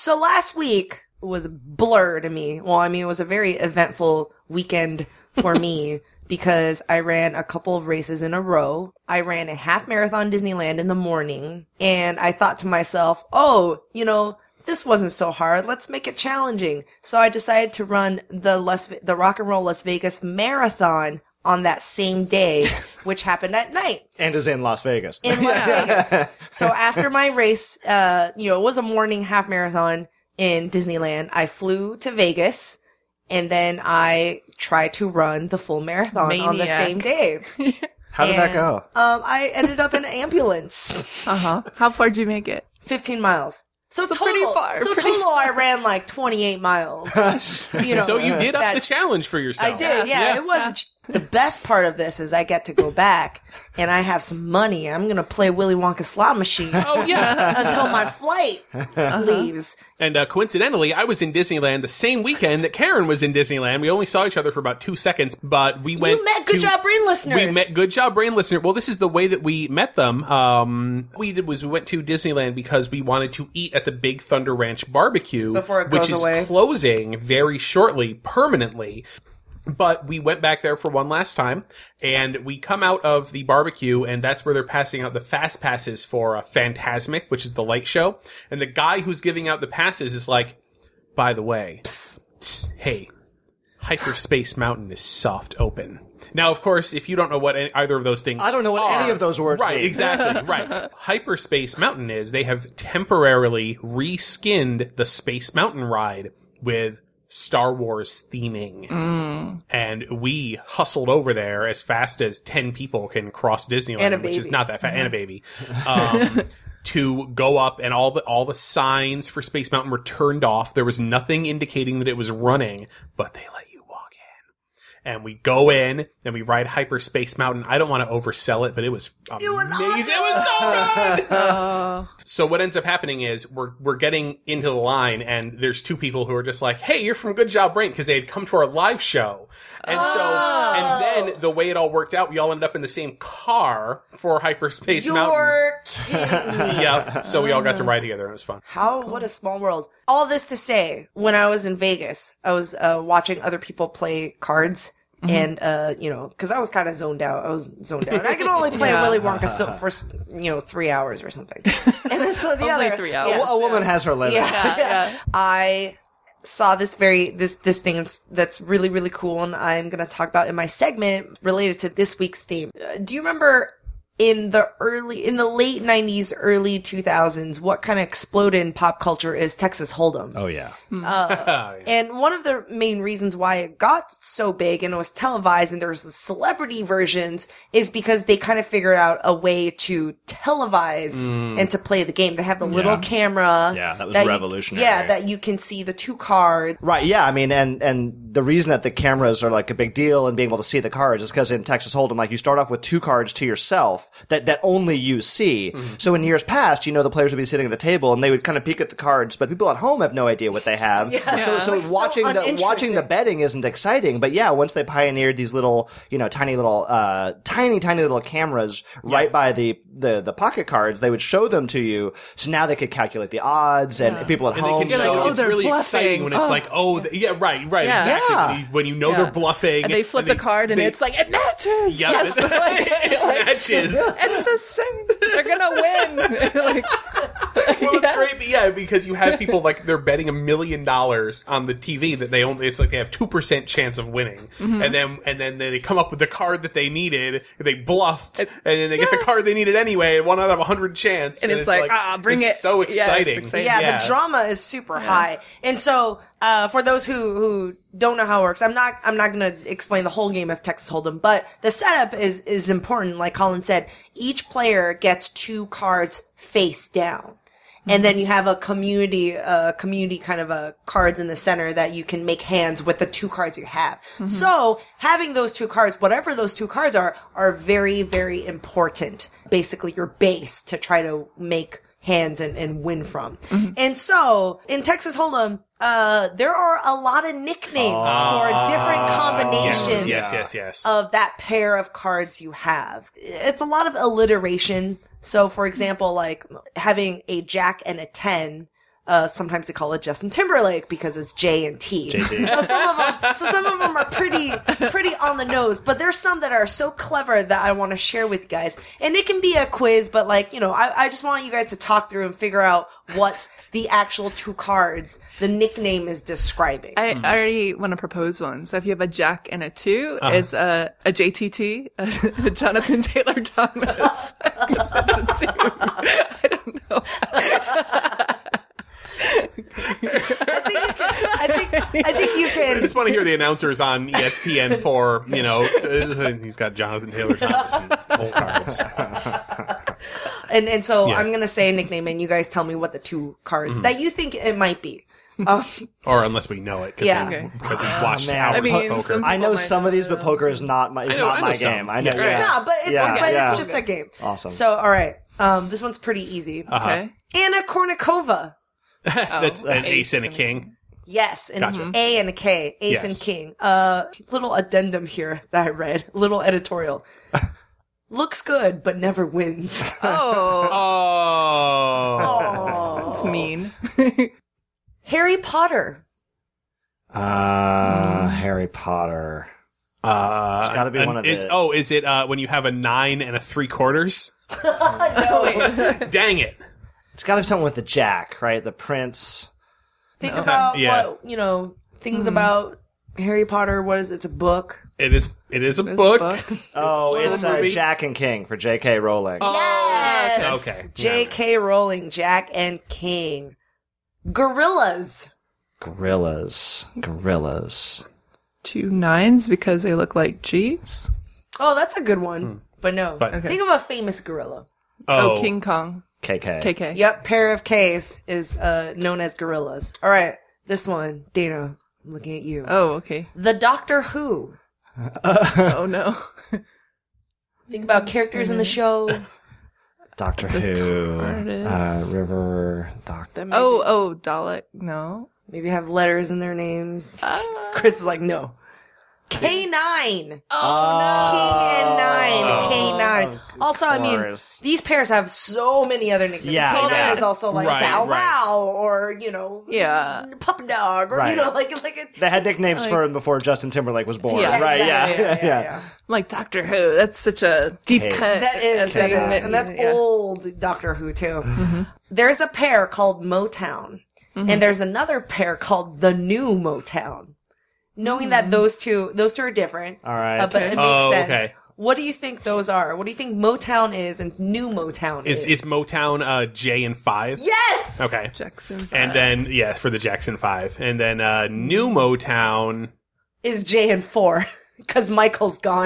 So last week was a blur to me. Well, I mean, it was a very eventful weekend for me because I ran a couple of races in a row. I ran a half marathon Disneyland in the morning, and I thought to myself, oh, you know, this wasn't so hard. Let's make it challenging. So I decided to run the Rock and Roll Las Vegas Marathon on that same day, which happened at night. And is in Las Vegas. In Las Vegas. So after my race, it was a morning half marathon in Disneyland. I flew to Vegas, and then I tried to run the full marathon on the same day. How did that go? I ended up in an ambulance. How far did you make it? 15 miles. So total, pretty far. So total, I ran like 28 miles. You know, So you did up the challenge for yourself. I did, yeah. It was the best part of this is I get to go back and I have some money. I'm gonna play Willy Wonka slot machine. Oh yeah. Until my flight leaves. And coincidentally, I was in Disneyland the same weekend that Karen was in Disneyland. We only saw each other for about 2 seconds, but we went. You met Good Job Brain listeners. We met Good Job Brain listener. Well, this is the way that we met them. We went to Disneyland because we wanted to eat at the Big Thunder Ranch barbecue, Before it goes which is away. closing very shortly, permanently. But we went back there for one last time, and we come out of the barbecue, and that's where they're passing out the fast passes for Fantasmic, which is the light show. And the guy who's giving out the passes is like, by the way, hey, Hyperspace Mountain is soft open. Now, of course, if you don't know what either of those things I don't know what are, any of those words Right, mean. exactly, right. Hyperspace Mountain they have temporarily reskinned the Space Mountain ride with Star Wars theming. And we hustled over there as fast as 10 people can cross Disneyland, And a which is baby. not that fast, and a baby. To go up, and all the signs for Space Mountain were turned off. There was nothing indicating that it was running, but they let you walk in. And we go in, and we ride Hyperspace Mountain. I don't want to oversell it, but it was amazing. It was so good! So what ends up happening is we're getting into the line, and there's two people who are just like, hey, you're from Good Job Brain, because they had come to our live show. And and then the way it all worked out, we all ended up in the same car for Hyperspace Mountain. You're kidding me. Yeah, so we all got to ride together, and it was fun. What a small world. All this to say, when I was in Vegas, I was watching other people play cards. And, cause I was kind of zoned out. I could only play Willy Wonka for, 3 hours or something. And then so the Only other 3 hours. yes. A woman has her limits. Yeah. I saw this thing that's really, really cool, and I'm going to talk about in my segment related to this week's theme. Do you remember in the late 90s, early 2000s, what kind of exploded in pop culture is Texas Hold'em? Oh, yeah. And one of the main reasons why it got so big and it was televised and there's the celebrity versions is because they kind of figured out a way to televise and to play the game. They have the little camera. Yeah, that was you- revolutionary. that you can see the two cards. Right, yeah, I mean, and the reason that the cameras are like a big deal and being able to see the cards is because in Texas Hold'em, like, you start off with two cards to yourself that only you see. So in years past, the players would be sitting at the table and they would kind of peek at the cards, but people at home have no idea what they have. So Like, so watching uninteresting. the betting isn't exciting. But yeah, once they pioneered these little, tiny little cameras right by the pocket cards, they would show them to you. So now they could calculate the odds, and people at And home. they can show, like, oh, it's they're really bluffing. exciting when it's like, right, Yeah. exactly. Yeah. When you know they're bluffing. And they flip the card, and it's like, it matches! Yep, Yes! it matches. It's the same. They're gonna win! Well, it's great, because you have people like they're betting $1 million on the TV that it's like they have 2% chance of winning, and then they come up with the card that they needed, they bluffed, and then they get the card they needed anyway, 1 out of 100 chance, And it's like, bring it's it. so Yeah, it's exciting. exciting. Yeah, the drama is super high. And so, for those who don't know how it works, I'm not going to explain the whole game of Texas Hold'em, but the setup is important. Like Colin said, each player gets 2 cards face down. And then you have a community kind of cards in the center that you can make hands with the 2 cards you have. So having those 2 cards, whatever those 2 cards are very, very important. Basically your base to try to make hands and win from. And so in Texas Hold'em, there are a lot of nicknames for different combinations Yes. of that pair of cards you have. It's a lot of alliteration. So, for example, like having a jack and a 10, sometimes they call it Justin Timberlake because it's J and T. JT. So some of them are pretty on the nose, but there's some that are so clever that I want to share with you guys. And it can be a quiz, but like, I just want you guys to talk through and figure out what the actual two cards, the nickname is describing. I already want to propose one. So if you have a Jack and a 2, it's a JTT, a Jonathan Taylor Thomas. That's a 2. I don't know. I think you I can. just want to hear the announcers on ESPN for, he's got Jonathan Taylor Thomas and whole cards. And so Yeah. I'm going to say a nickname and you guys tell me what the two cards that you think it might be. Or unless we know it. Yeah. Okay. Because we watched man. hours I of mean, poker. some- I know People some might of these, know. but poker is not my I know some. game. I know. Yeah. Yeah. No, but it's Yeah. just a game. Awesome. So, all right. This one's pretty easy. Okay. Anna Kournikova. That's an ace and a king. Yes, and Gotcha. A and a K, Ace Yes. and King. Little addendum here that I read, little editorial. Looks good, but never wins. Oh, Oh. that's mean. Harry Potter. Harry Potter. It's gotta be one of the- Is it when you have a 9 and a 3/4? No. Dang it. It's got to be something with the Jack, right? The Prince. Think about Yeah. what, things about Harry Potter. What is it? It's a book. It is a book. Oh, it's a movie. Jack and King for J.K. Rowling. Yes. okay. J.K. Rowling, Jack and King. Gorillas. Gorillas. 2 9s because they look like G's. Oh, that's a good one. But no. But- Think of a famous gorilla. Oh, King Kong. KK. KK. Yep, pair of K's is known as gorillas. All right, this one, Dana, I'm looking at you. Oh, okay. The Doctor Who. Oh, no. Think about characters in the show. Doctor Who. TARDIS. River. Doctor. that maybe, Oh, Dalek. No. maybe have letters in their names. Chris is like, no. K9. Oh, King and 9. K9. Also, I mean, course. these pairs have so many other nicknames. Yeah, K9 yeah. is also like Right, Bow right. Wow or, Yeah. Puppy Dog or, Right. like it. They had nicknames for him before Justin Timberlake was born. Yeah, right? exactly. Yeah. I'm like, Doctor Who. That's such a deep Okay. cut. That is, thing and that's yeah. old Doctor Who too. There's a pair called Motown, and there's another pair called the New Motown. Knowing that those two are different, All right. but it makes Oh, sense. okay. What do you think those are? What do you think Motown is and New Motown is? Is Motown J and 5? Yes. Okay. Jackson. And then for the Jackson 5. And then New Motown. Is J and 4 because Michael's gone.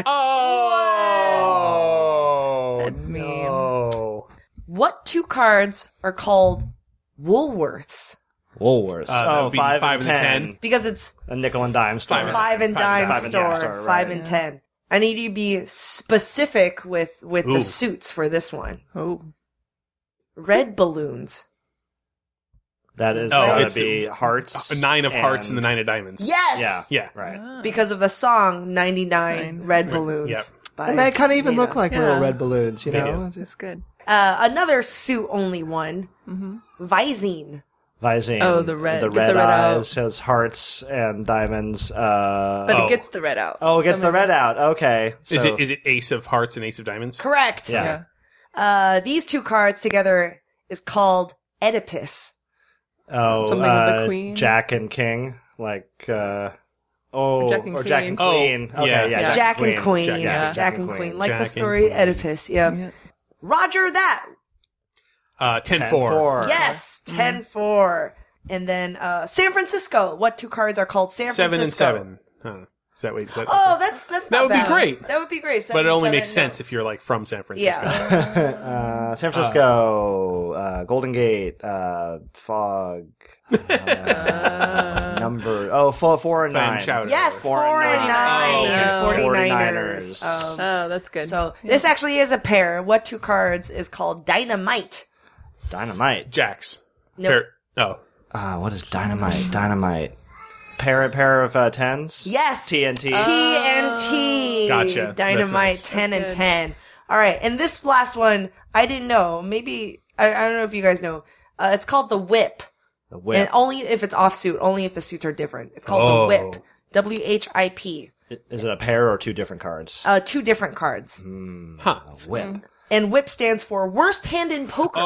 Oh. That's mean. No. What two cards are called Woolworths? Woolworths. that would be 5 5 and and 10. 10. Because it's A nickel and dime store. five and dime Five and store, dime store, 5 right. and 10. I need you to be specific with Ooh. the suits for this one. Oh. Red balloons. That is Oh, going it's to be hearts. A 9 of hearts and the 9 of diamonds. Yes. Yeah. Yeah. Right. Because of the song 99 Red Balloons. Yep. by And they kind of even Nina. look like Yeah. little red balloons, you They know? That's good. Another suit only one. Visine. Visine. Oh, the red- The get the red red out. eyes has hearts and diamonds. But Oh. it gets the red out. Oh, it gets the red out. Okay. Is So- it Ace of Hearts and Ace of Diamonds? Correct. Yeah. These two cards together is called Oedipus. Oh, Something with the queen? Jack and King, like Jack and Jack and Queen. Queen. Oh, okay, yeah. yeah, Jack and Queen. Jack, Yeah. Jack and Queen. Like Jack the and story Queen. Oedipus. Yeah. Yeah. Roger that. 10-4. 10-4. Yes. 10-4. And then San Francisco. What two cards are called San 7 and Francisco? 7. Huh. Is that what Oh, that's not That would be bad. great. That would be great. But it only 7, makes 7, sense if you're like from San Francisco. Yeah. San Francisco, Golden Gate, Fog, number. Oh, 4 and 9. Clam chowder. Yes, 4 4 and and 9. 49ers. 49ers. Oh, that's good. So this actually is a pair. What two cards is called Dynamite? Dynamite. Jax. Nope. Oh. What is dynamite? Dynamite. Pair of tens. Yes. TNT. TNT. Gotcha. That's Dynamite nice. 10 That's and good. 10. All right. And this last one, I didn't know. Maybe, I don't know if you guys know. It's called the Whip. The whip. And only if it's off suit, only if the suits are different. It's called the whip. WHIP. Is it a pair or two different cards? 2 different cards. Huh. Whip. And whip stands for worst hand in poker.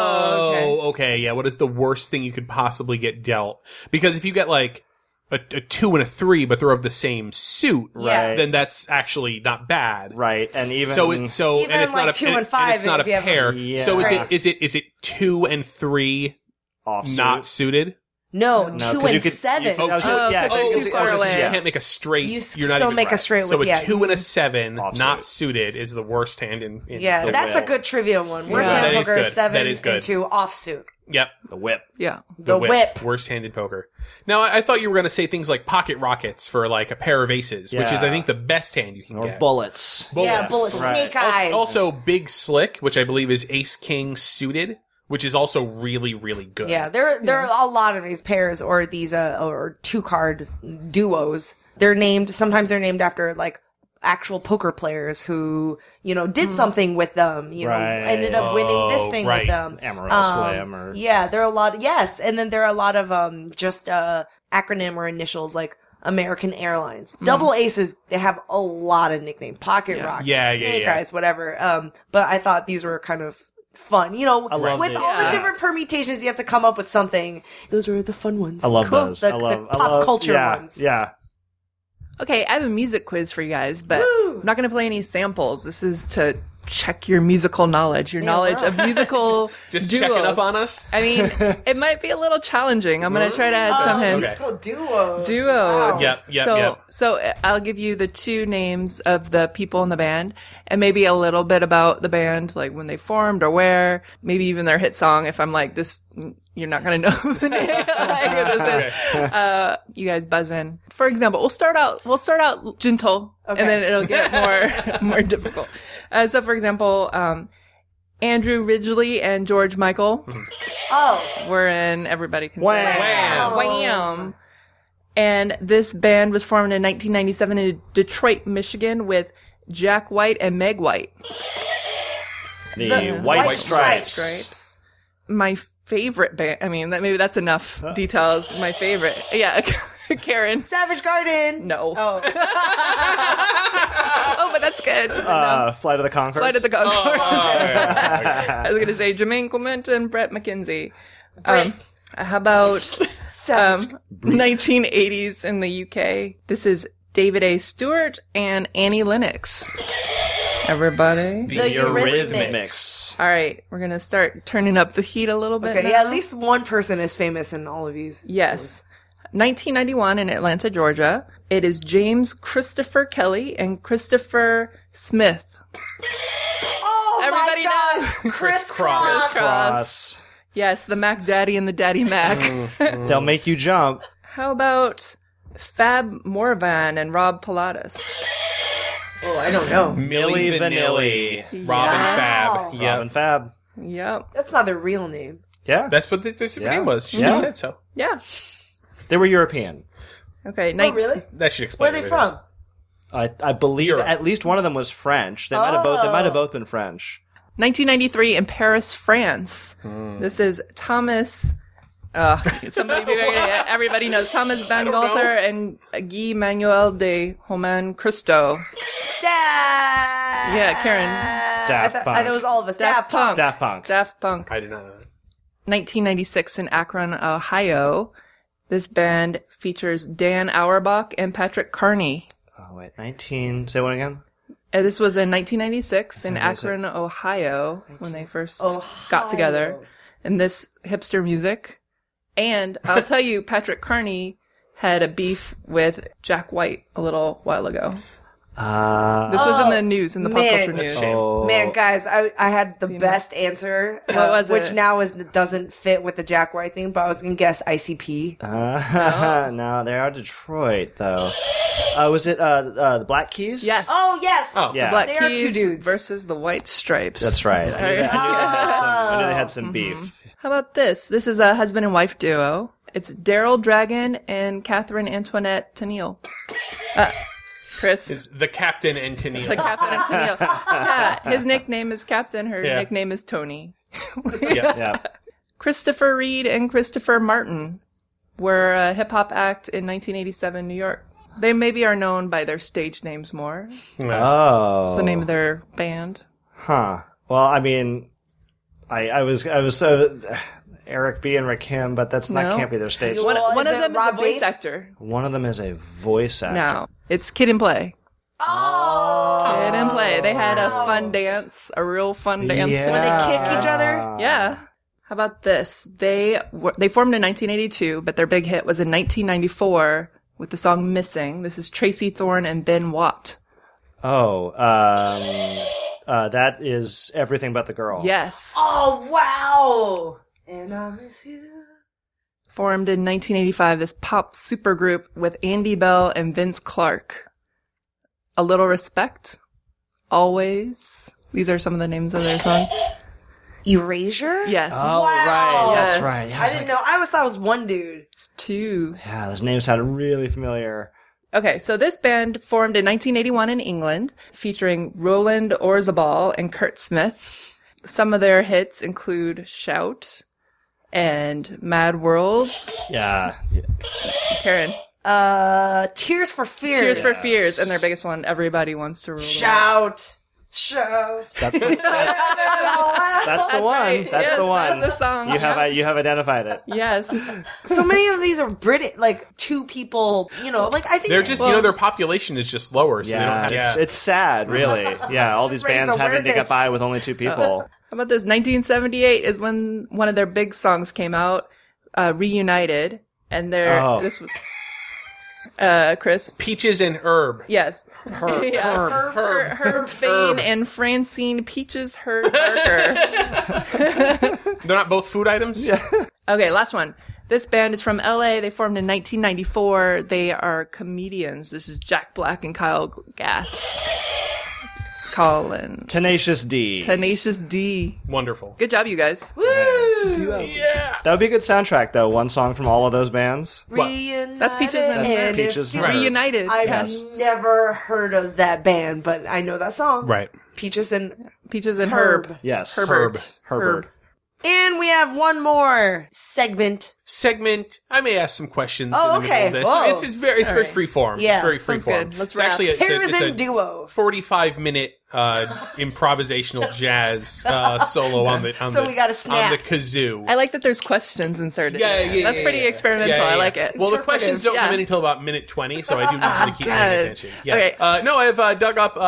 Oh, okay. Yeah, what is the worst thing you could possibly get dealt? Because if you get like a 2 and a 3, but they're of the same suit, Yeah. then that's actually not bad. Right, and even... Even and it's like not 2 a and 5 it's not if you a have a pair. Yeah. So straight. is it 2 and 3 offsuit. not suited? No, No, 2 'cause you and could- 7. I was just- Oh, yeah, because it's- too I far was just- away. You yeah. can't make a straight. You you're not still even make a right. straight So with- a yeah. 2 and a 7 Offsuit. not suited is the worst hand in Yeah, the that's whip. a good trivia one. Worst Yeah. hand That in is poker good. is 7 That is good. and 2 offsuit. Yep. The whip. Yeah. The whip. Worst hand in poker. Now, I thought you were going to say things like pocket rockets for like a pair of aces, which is, I Yeah. think, the best hand you can Or get. bullets. Yeah, bullet Right. snake eyes. Also, Big Slick, which I believe is Ace King suited, which is also really, really good. Yeah, there are a lot of these pairs or these or 2-card duos. Sometimes they're named after like actual poker players who, did something with them, Right. ended up winning this thing right. with them. Amarillo Slim or... Yeah, there are a lot. Yes, and then there are a lot of just acronym or initials like American Airlines. Double Aces, they have a lot of nicknames. Pocket Rock, Yeah, Snake yeah. Eyes, whatever. But I thought these were kind of fun. With loved all it. the Yeah. different permutations, you have to come up with something. Those are the fun ones. I love those. The I love pop culture yeah, ones. Yeah. Okay, I have a music quiz for you guys, but Woo! I'm not going to play any samples. This is to check your musical knowledge, your knowledge wow. of musical Just duos. checking up on us. I mean, it might be a little challenging. I'm going to try to add some hints. Musical duos. Duos. Wow. Yep. So I'll give you the 2 names of the people in the band and maybe a little bit about the band, like when they formed or where, maybe even their hit song. If I'm like this, you're not going to know the name. Like who this is. You guys buzz in. For example, we'll start out gentle Okay. and then it'll get more difficult. So for example, Andrew Ridgely and George Michael Oh. were in Everybody Can Wham! Sing. Wow. Wham! And this band was formed in 1997 in Detroit, Michigan with Jack White and Meg White. The White Stripes. Stripes. My favorite band. I mean, maybe that's enough details. My favorite. Yeah. Karen. Savage Garden. No. Oh. Oh, but that's good. Flight of the Conchords. Flight of the Conchords. Okay. I was going to say Jermaine Clement and Brett McKenzie. How about Savage. 1980s in the UK? This is David A. Stewart and Annie Lennox. Everybody? The Eurythmics. Eurythmics. All right, we're going to start turning up the heat a little bit. Okay, now. yeah, at least one person is famous in all of these. Yes. 1991 in Atlanta, Georgia. It is James Christopher Kelly and Christopher Smith. Oh Everybody my God. knows. Crisscross. Cross. Yes, the Mac Daddy and the Daddy Mac. They'll make you jump. How about Fab Morvan and Rob Pilatus? Oh, I don't know. Milli Milli Vanilli. Vanilli. Robin Wow. Fab. Robin Yep. Fab. Yep. That's not their real name. Yeah. That's what the Yeah. name was. She Yeah. just said so. Yeah. They were European. Okay. Oh, really? That should Where explain are they everything. from? I believe Europe. at least one of them was French. They might have both been French. 1993 in Paris, France. This is Thomas. Everybody knows Thomas Van don't know. Galter and Guy Manuel de Homan Christo. Yeah, Karen. Daft I Punk. thought it was all of us. Daft Punk. Daft Punk. Daft Punk. I did not know that. 1996 in Akron, Ohio. This band features Dan Auerbach and Patrick Carney. Oh wait, 19. Say one again. This was in 1996 in 1996. Akron, Ohio, when they first got together. And this hipster music. And I'll tell you, Patrick Carney had a beef with Jack White a little while ago. This was in the news, in the pop man. culture news. Oh. Man, guys, I had the best answer. What was which it? now doesn't fit with the Jack White thing, but I was going to guess ICP. No, they are Detroit though. Was it the Black Keys? Yes. Oh, yes. Oh. Yeah. Black They are Keys two dudes. versus the White Stripes. That's right. I knew they had some beef. How about this? This is a husband and wife duo. It's Daryl Dragon and Catherine Antoinette Tennille. Chris. Is the Captain and Tennille. The Captain and Tennille. Yeah, his nickname is Captain. Her Yeah. nickname is Tony. Yeah. Yeah. Christopher Reed and Christopher Martin were a hip-hop act in 1987 New York. They maybe are known by their stage names more. Oh. It's the name of their band. Huh. Well, I mean, I was Eric B. and Rakim, but that's No. not can't be their stage. Well, One is of it them is a Rob voice Bass? actor. One of them is a voice actor. No, it's Kid and Play. Oh. Kid and Play. They had a fun dance, a real fun dance. Yeah. When they kick each other? Yeah. How about this? They formed in 1982, but their big hit was in 1994 with the song Missing. This is Tracy Thorn and Ben Watt. Oh, that is Everything But the Girl. Yes. Oh, wow. And I miss you. Formed in 1985, this pop supergroup with Andy Bell and Vince Clarke. A Little Respect. Always. These are some of the names of their songs. Erasure? Yes. Oh, Wow. right. Yes. That's right. Yeah, I didn't know. I always thought it was one dude. It's two. Yeah, those names sounded really familiar. Okay, so this band formed in 1981 in England, featuring Roland Orzabal and Kurt Smith. Some of their hits include Shout and Mad World. Yeah. Karen. Tears for Fears. Tears for Fears. And their biggest one, Everybody Wants to Rule the World. Shout. Shout. That's the one. right. That's Yes, the one. that's the song. You have Yeah. you have identified it. Yes. So many of these are British, like two people, like I think They're just, their population is just lower. So Yeah, they don't, it's sad, really. Yeah, all these Raise bands having to awareness. get by with only two people. How about this? 1978 is when one of their big songs came out, Reunited. And this was, Chris. Peaches and Herb. Yes. Herb. Yeah. Herb Fain and Francine Peaches Herb Barker. They're not both food items? Yeah. Okay, last one. This band is from LA. They formed in 1994. They are comedians. This is Jack Black and Kyle Gass. Colin. Tenacious D. Tenacious D. Wonderful. Good job, you guys. Yeah. That would be a good soundtrack, though. One song from all of those bands. Reunited. That's Peaches and That's and Peaches if and you- Herb. Reunited. I've Yes. never heard of that band, but I know that song. Right. Peaches and Peaches and Herb. Herb. Yes. Herbert. Herbert. And we have one more segment. I may ask some questions Oh, in the middle okay. of this. Whoa. It's very All right. free form. Yeah. It's very free Sounds form. good. Let's it's wrap. actually Pairs it's a and duo. 45-minute improvisational jazz solo on the So we gotta snap. on the kazoo. I like that there's questions inserted. Yeah, in there. yeah, That's yeah, pretty yeah. experimental. Yeah, yeah, I yeah. like it. Well, the questions don't Yeah. come in until about minute 20, so I do need to keep paying good. attention. Yeah. Okay. No, I've dug up.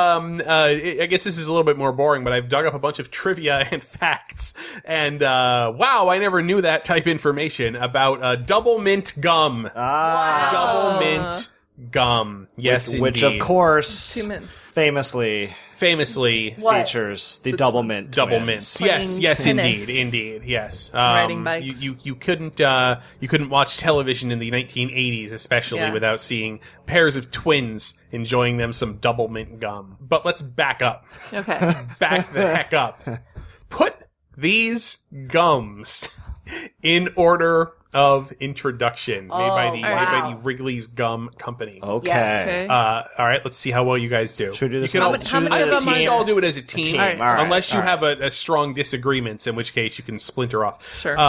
I guess this is a little bit more boring, but I've dug up a bunch of trivia and facts. And wow, I never knew that type information about double mint gum. Double mint gum. Yes, Which, indeed. of course, 2 minutes. famously famously features the double mint. double twins. mints. Yes, tennis. indeed, yes. Riding bikes. You couldn't watch television in the 1980s, especially Yeah. without seeing pairs of twins enjoying them some double mint gum. But let's back up. Okay. Back the heck up. Put these gums in order of introduction, made by wow. the Wrigley's Gum Company. Okay. Yes. Okay. All right, let's see how well you guys do. Should we do this You as can a- all- should we do how this many as of a them you are- should all do it as a team, team. All right. All right. unless you All right. have a strong disagreements, in which case you can splinter off. Sure.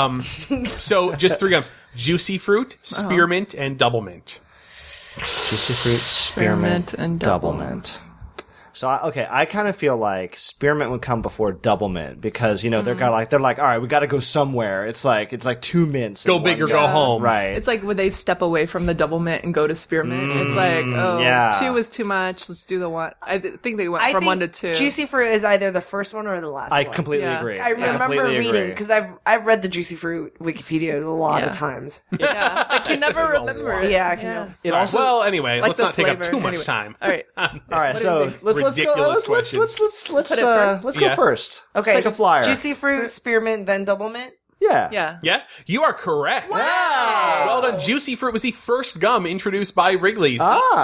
So just 3 gums: juicy fruit, spearmint, and double mint. Juicy fruit, Spearmint, and double mint. So I kind of feel like spearmint would come before double mint because they're they're like, all right, we got to go somewhere. It's like 2 mints. Go in big or one go home. Right. It's like when they step away from the double mint and go to spearmint. It's like, yeah. 2 is too much. Let's do the 1. I think they went I from think 1 to 2. Juicy Fruit is either the first one or the last I one. completely Yeah. agree. I remember completely reading agree. because I've read the Juicy Fruit Wikipedia a lot Yeah. of times. Yeah. I can never remember it. Yeah, I can know. It All right, also. well, anyway, Like let's the not take up flavor. too much Anyway. time. All right. all right, What do so you think? let's go. Ridiculous Let's Put it first? go Yeah. first. Okay, Let's take a flyer. Juicy Fruit, Spearmint, then Double Mint. Yeah. Yeah. Yeah, you are correct. Wow! Well done. Juicy fruit was the first gum introduced by Wrigley's.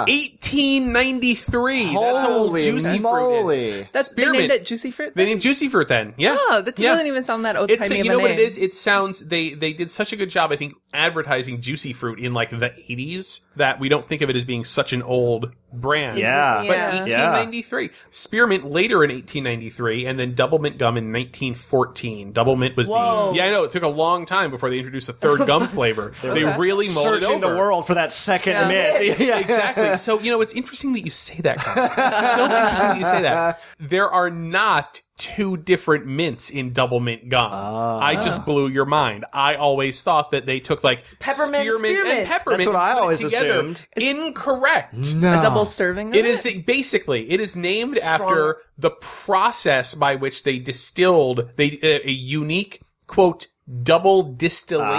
1893. That's how old Holy juicy fruit is. moly. That's, they Spearmint. named it Juicy Fruit? They then? named juicy fruit then. Yeah. Oh, that Yeah. doesn't even sound that old-timey It's of a you know what it name. is. It sounds they did such a good job. I think advertising juicy fruit in like the 80s that we don't think of it as being such an old brand. Yeah. Existing, But yeah. 1893, spearmint later in 1893, and then double mint gum in 1914. Double mint was Whoa. I know. took a long time before they introduced a third gum flavor. They really mulled it Searching over. the world for that second mint. Yeah. Exactly. So, it's interesting that you say that, Colin. It's so interesting that you say that. There are not 2 different mints in double mint gum. I just blew your mind. I always thought that they took like Peppermint, spearmint. and peppermint. That's what I and put it always together. assumed. Incorrect. No. A double serving of It is basically it is named after the process by which they distilled a unique quote double distillation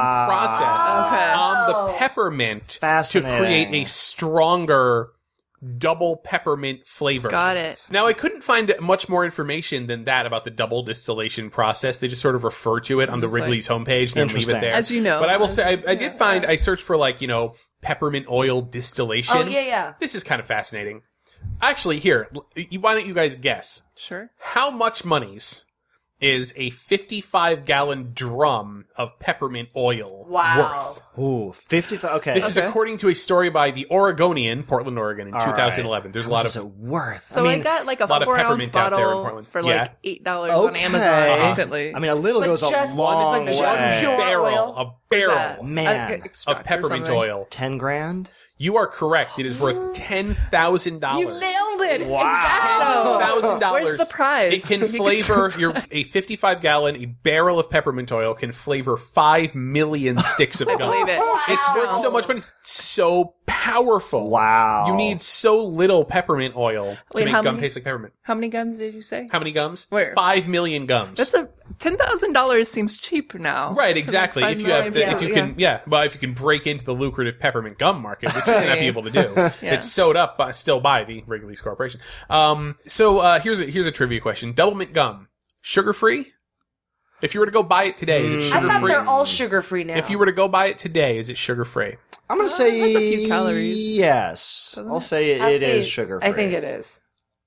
process on the peppermint to Fascinating. create a stronger double peppermint flavor. Got it. Now, I couldn't find much more information than that about the double distillation process. They just sort of refer to it on the Just like- Wrigley's homepage and then leave it Interesting. there. As you know. But I will say, I did find, I searched for like, peppermint oil distillation. Oh, yeah. This is kind of fascinating. Actually, here, why don't you guys guess? Sure. How much monies is a 55-gallon drum of peppermint oil worth? Ooh, 55. Okay. This is according to a story by the Oregonian, Portland, Oregon, in 2011. There's a lot What is of it worth? So I got like a lot of 4-ounce peppermint out there in bottle Portland. for Yeah. like $8 on Amazon recently. I mean, a little goes a just- long but just way. pure barrel, oil? a barrel That- Man. extract of or peppermint something. oil. 10 grand? You are correct. It is worth $10,000. You nailed it. Wow. $10,000. Where's the prize? It can flavor a 55-gallon, a barrel of peppermint oil can flavor 5 million sticks of gum. Believe it. It's worth so much money. It's so powerful. Wow. You need so little peppermint oil to Wait, make how gum many- taste like peppermint. How many gums did you say? How many gums? Where? 5 million gums. That's $10,000 seems cheap now. Right, exactly. To If make you have, 5 the, if you million, can, if you can break into the lucrative peppermint gum market, which you may not be able to do, Yeah. it's sewed up still by the Wrigley's Corporation. So here's a trivia question: double mint gum, sugar free? If you were to go buy it today, is it I sugar thought free? they're all sugar free now. If you were to go buy it today, is it sugar free? I'm going to say has a few calories. Yes. I'll say it is sugar free. I think it is.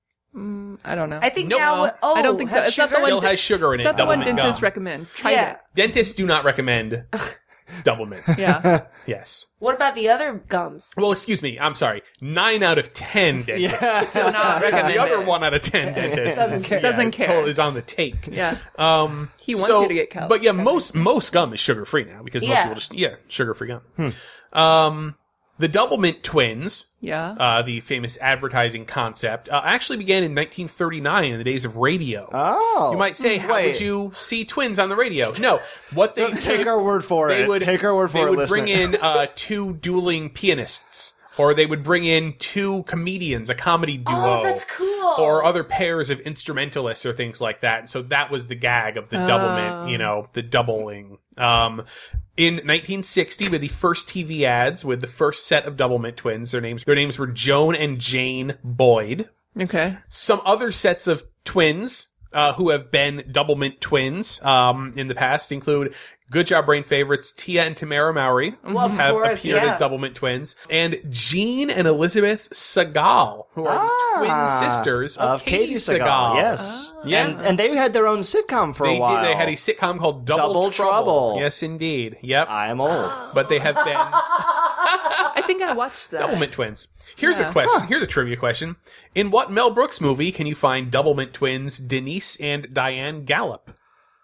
I don't know. I think Nope. now. Oh, I don't think so. has It's not the sugar? one- Still has sugar in it's it. not the double one mint dentists gum. recommend. Try Yeah. Dentists do not recommend double mint. it. Yeah. Yes. What about the other gums? Well, excuse me. I'm sorry. 9 out of 10 dentists. Do not recommend The other it. 1 out of 10 dentists Doesn't care. totally is on the take. Yeah. He wants So- you to get calories. But yeah, most gum is sugar free now because most Yeah. people just sugar free gum. The Double Mint twins, Yeah. the famous advertising concept, actually began in 1939 in the days of radio. Oh. You might say, how wait. would you see twins on the radio? No, what they Take our word for they it. would Take our word for they it, would listener. bring in 2 dueling pianists, or they would bring in 2 comedians, a comedy duo. Oh, that's cool. Or other pairs of instrumentalists or things like that. So that was the gag of the double mint, the doubling. In 1960, with the first TV ads with the first set of Double Mint twins, their names were Joan and Jane Boyd. Okay. Some other sets of twins who have been Double Mint twins in the past include Good Job Brain favorites Tia and Tamara Mowry of have course, appeared yeah. as Double Mint twins, and Jean and Elizabeth Segal, who are the twin sisters of Katie Segal. Yes. Yeah. And they had their own sitcom for a while. They had a sitcom called Double Trouble. Yes, indeed. Yep. I am old. But they have been I think I watched that. Double Mint twins. Here's a question. Here's a trivia question. In what Mel Brooks movie can you find Double Mint twins Denise and Diane Gallop?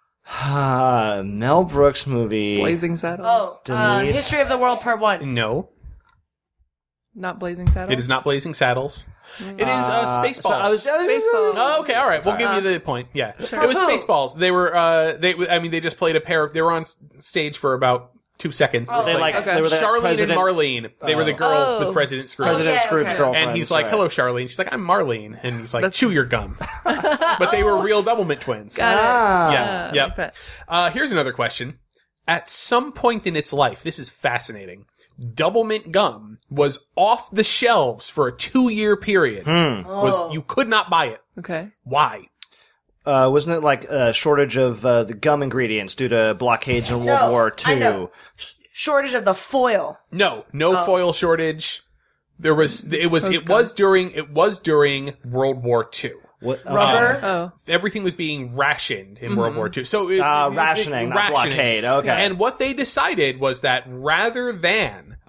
Mel Brooks movie. Blazing Saddles. Denise. History of the World Part 1. No, Not Blazing Saddles. it is not Blazing Saddles. It is Spaceballs. Spaceballs. Oh, okay, all right. We'll give you the point. Yeah, it was Spaceballs. They were. They just played a pair of. They were on stage for about 2 seconds. They were the Charlene President, and Marlene. They were the girls with President Scrooge. President Okay, Scrooge's okay. girlfriend. And he's like, right. "Hello, Charlene." She's like, "I'm Marlene," and he's like, "Chew your gum." But they were real Double Mint twins. Got it. Yeah, I yep. like that. Here's another question. At some point in its life, this is fascinating. Double Mint gum was off the shelves for a 2-year period. You could not buy it. Okay. Why? Wasn't it like a shortage of the gum ingredients due to blockades in World War II? I know. Shortage of the foil. No foil shortage. It was during World War II. What, Rubber. Oh. Everything was being rationed in World War II. So rationing, not blockade. Okay. And what they decided was that rather than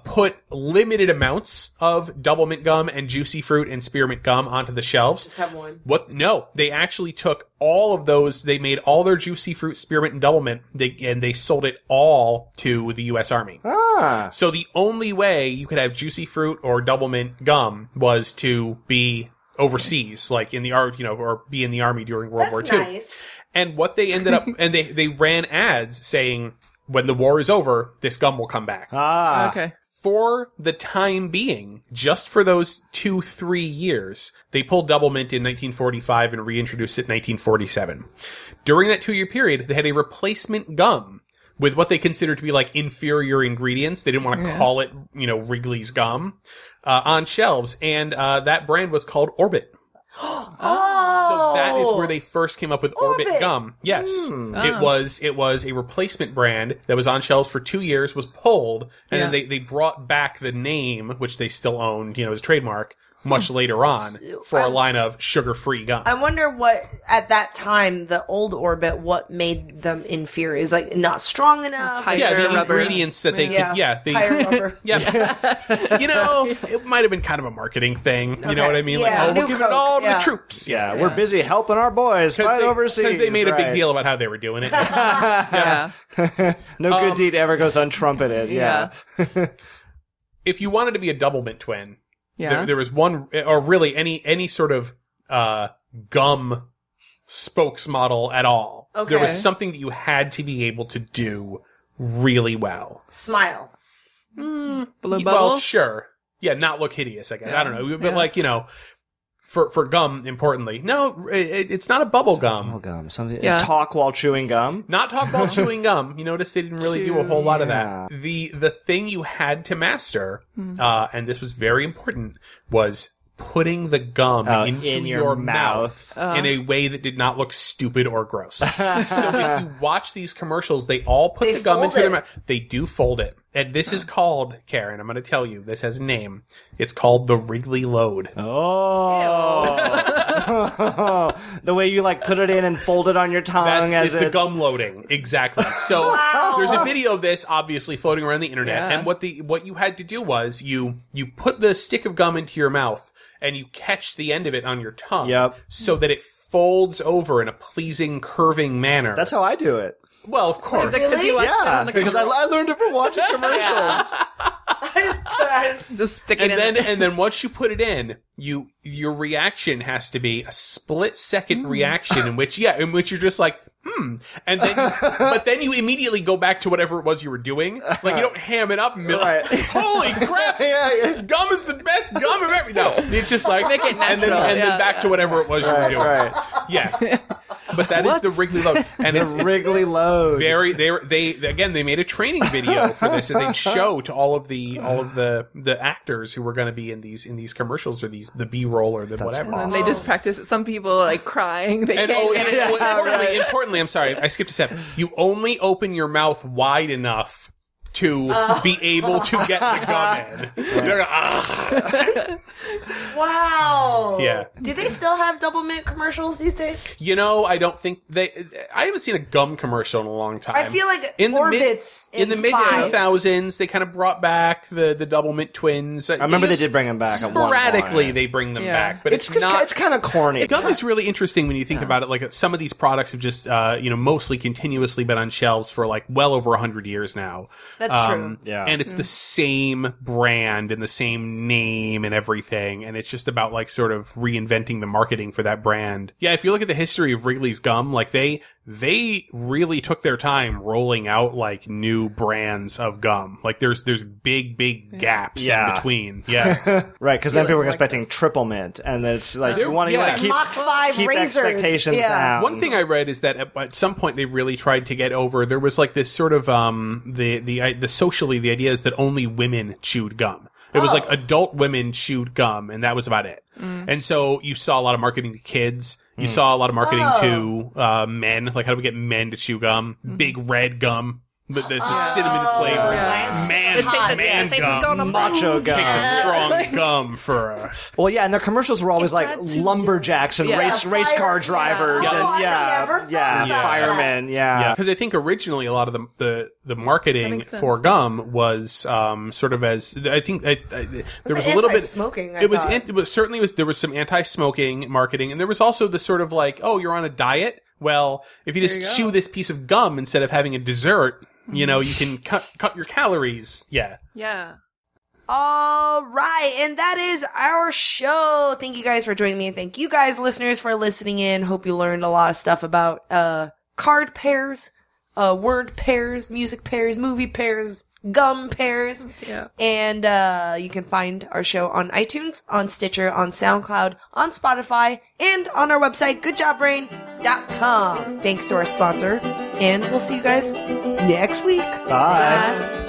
put limited amounts of Double Mint gum and Juicy Fruit and Spearmint gum onto the shelves. Just have one. No, they actually took all of those. They made all their Juicy Fruit, Spearmint, and Double Mint, and they sold it all to the U.S. Army. Ah. So the only way you could have Juicy Fruit or Double Mint gum was to be overseas, like in the or be in the Army during World War II. Nice. And what they ended up, and they ran ads saying, when the war is over, this gum will come back. Ah. Okay. For the time being, just for those 2-3 years, they pulled Double Mint in 1945 and reintroduced it in 1947. During that 2-year period, they had a replacement gum with what they considered to be like inferior ingredients. They didn't want to call it, Wrigley's gum, on shelves. And that brand was called Orbit. So that is where they first came up with Orbit gum. Yes. It was a replacement brand that was on shelves for 2 years, was pulled, and then they brought back the name, which they still owned, as trademark, much later on, for a line of sugar-free gum. I wonder what, at that time, the old Orbit, what made them inferior? Is like not strong enough? Tighter Yeah, the rubber. ingredients that they could, tire rubber. it might have been kind of a marketing thing. You know what I mean? Yeah. Like, New we'll give it Coke, all to yeah. the troops. Yeah, we're busy helping our boys fight overseas. Because they made a big right. deal about how they were doing it. Yeah. No good deed ever goes untrumpeted. Yeah. If you wanted to be a Double Mint twin, Yeah. there was one, or really any sort of gum spokesmodel at all. Okay. There was something that you had to be able to do really well. Smile. Blue Well, bubbles. sure. Yeah, not look hideous, I guess. I don't know. But Yeah. for gum, importantly. No, it's not a bubble gum. Oh, gum. Something. Yeah. Talk while chewing gum. Not talk while chewing gum. You notice they didn't really do a whole lot of Yeah. that. The thing you had to master, and this was very important, was putting the gum into in your your mouth in a way that did not look stupid or gross. So if you watch these commercials, they all put They the gum fold into their it. mouth. They do fold it. And this is called, Karen, I'm going to tell you, this has a name. It's called the Wrigley Load. Oh. The way you put it in and fold it on your tongue That's as the gum loading. Exactly. So there's a video of this obviously floating around the internet. Yeah. And what you had to do was you put the stick of gum into your mouth and you catch the end of it on your tongue. Yep. So that it folds over in a pleasing, curving manner. That's how I do it. well, of course. Is it 'cause you watched it Yeah, on the because I learned it from watching commercials. I just Just stick it And in. then once you put it in, your reaction has to be a split second reaction in which you're just like, and then but then you immediately go back to whatever it was you were doing. Like you don't ham it up and be like, Right. holy crap, Yeah. gum is the best gum of ever. No, it's just like Make it and then natural. Yeah, back to whatever it was you were Right, doing. right. Yeah, but that is the Wrigley Load, and The it's Wrigley Load. they made a training video for this, and they'd show to all of the actors who were going to be in these commercials or the B-roll or the whatever. And they just practice it. Some people crying. They And can't get it. importantly, I'm sorry, I skipped a step. You only open your mouth wide enough to be able to get the gum in. You're not gonna, wow. Yeah. Do they still have Double Mint commercials these days? I don't think I haven't seen a gum commercial in a long time. I feel like in the Orbit's in the mid 5. 2000s, they kind of brought back the Double Mint twins. I remember they did bring them back at one sporadically. point. They bring them Yeah. back, but It's not. it's kind of corny. Gum is really interesting when you think about it. Like some of these products have just, mostly continuously been on shelves for well over 100 years now. That's true. Yeah. And it's the same brand and the same name and everything. And it's just about sort of reinventing the marketing for that brand. Yeah. If you look at the history of Wrigley's gum, they really took their time rolling out new brands of gum. There's big gaps in between. Yeah. Right, because then people were expecting triple mint, and it's you want to keep Mach 5 keep razors. expectations down. One thing I read is that at some point they really tried to get over. There was this sort of the socially the idea is that only women chewed gum. It was adult women chewed gum, and that was about it. And so you saw a lot of marketing to kids. You saw a lot of marketing to men, how do we get men to chew gum? Big red gum. The cinnamon flavor. Yeah. Man, It tastes- man it tastes gum. gum. Macho gum. Takes a strong gum for a... Well, yeah, and their commercials were always like It's not too- lumberjacks and Yeah. race car drivers Yeah. and Oh, I never thought yeah, about firemen, Yeah, because I think originally a lot of the marketing makes sense. for gum was sort of as I think there was a little bit anti-smoking, I It was thought. it was certainly there was some anti-smoking marketing, and there was also the sort of like, oh, you're on a diet. Well, if you just you go. chew this piece of gum instead of having a dessert, you know, you can cut your calories. Yeah. Yeah. All right, and that is our show. Thank you guys for joining me, and thank you guys, listeners, for listening in. Hope you learned a lot of stuff about card pairs, word pairs, music pairs, movie pairs, gum pairs. Yeah. And you can find our show on iTunes, on Stitcher, on SoundCloud, on Spotify, and on our website, goodjobbrain.com. Thanks to our sponsor, and we'll see you guys next week. Bye.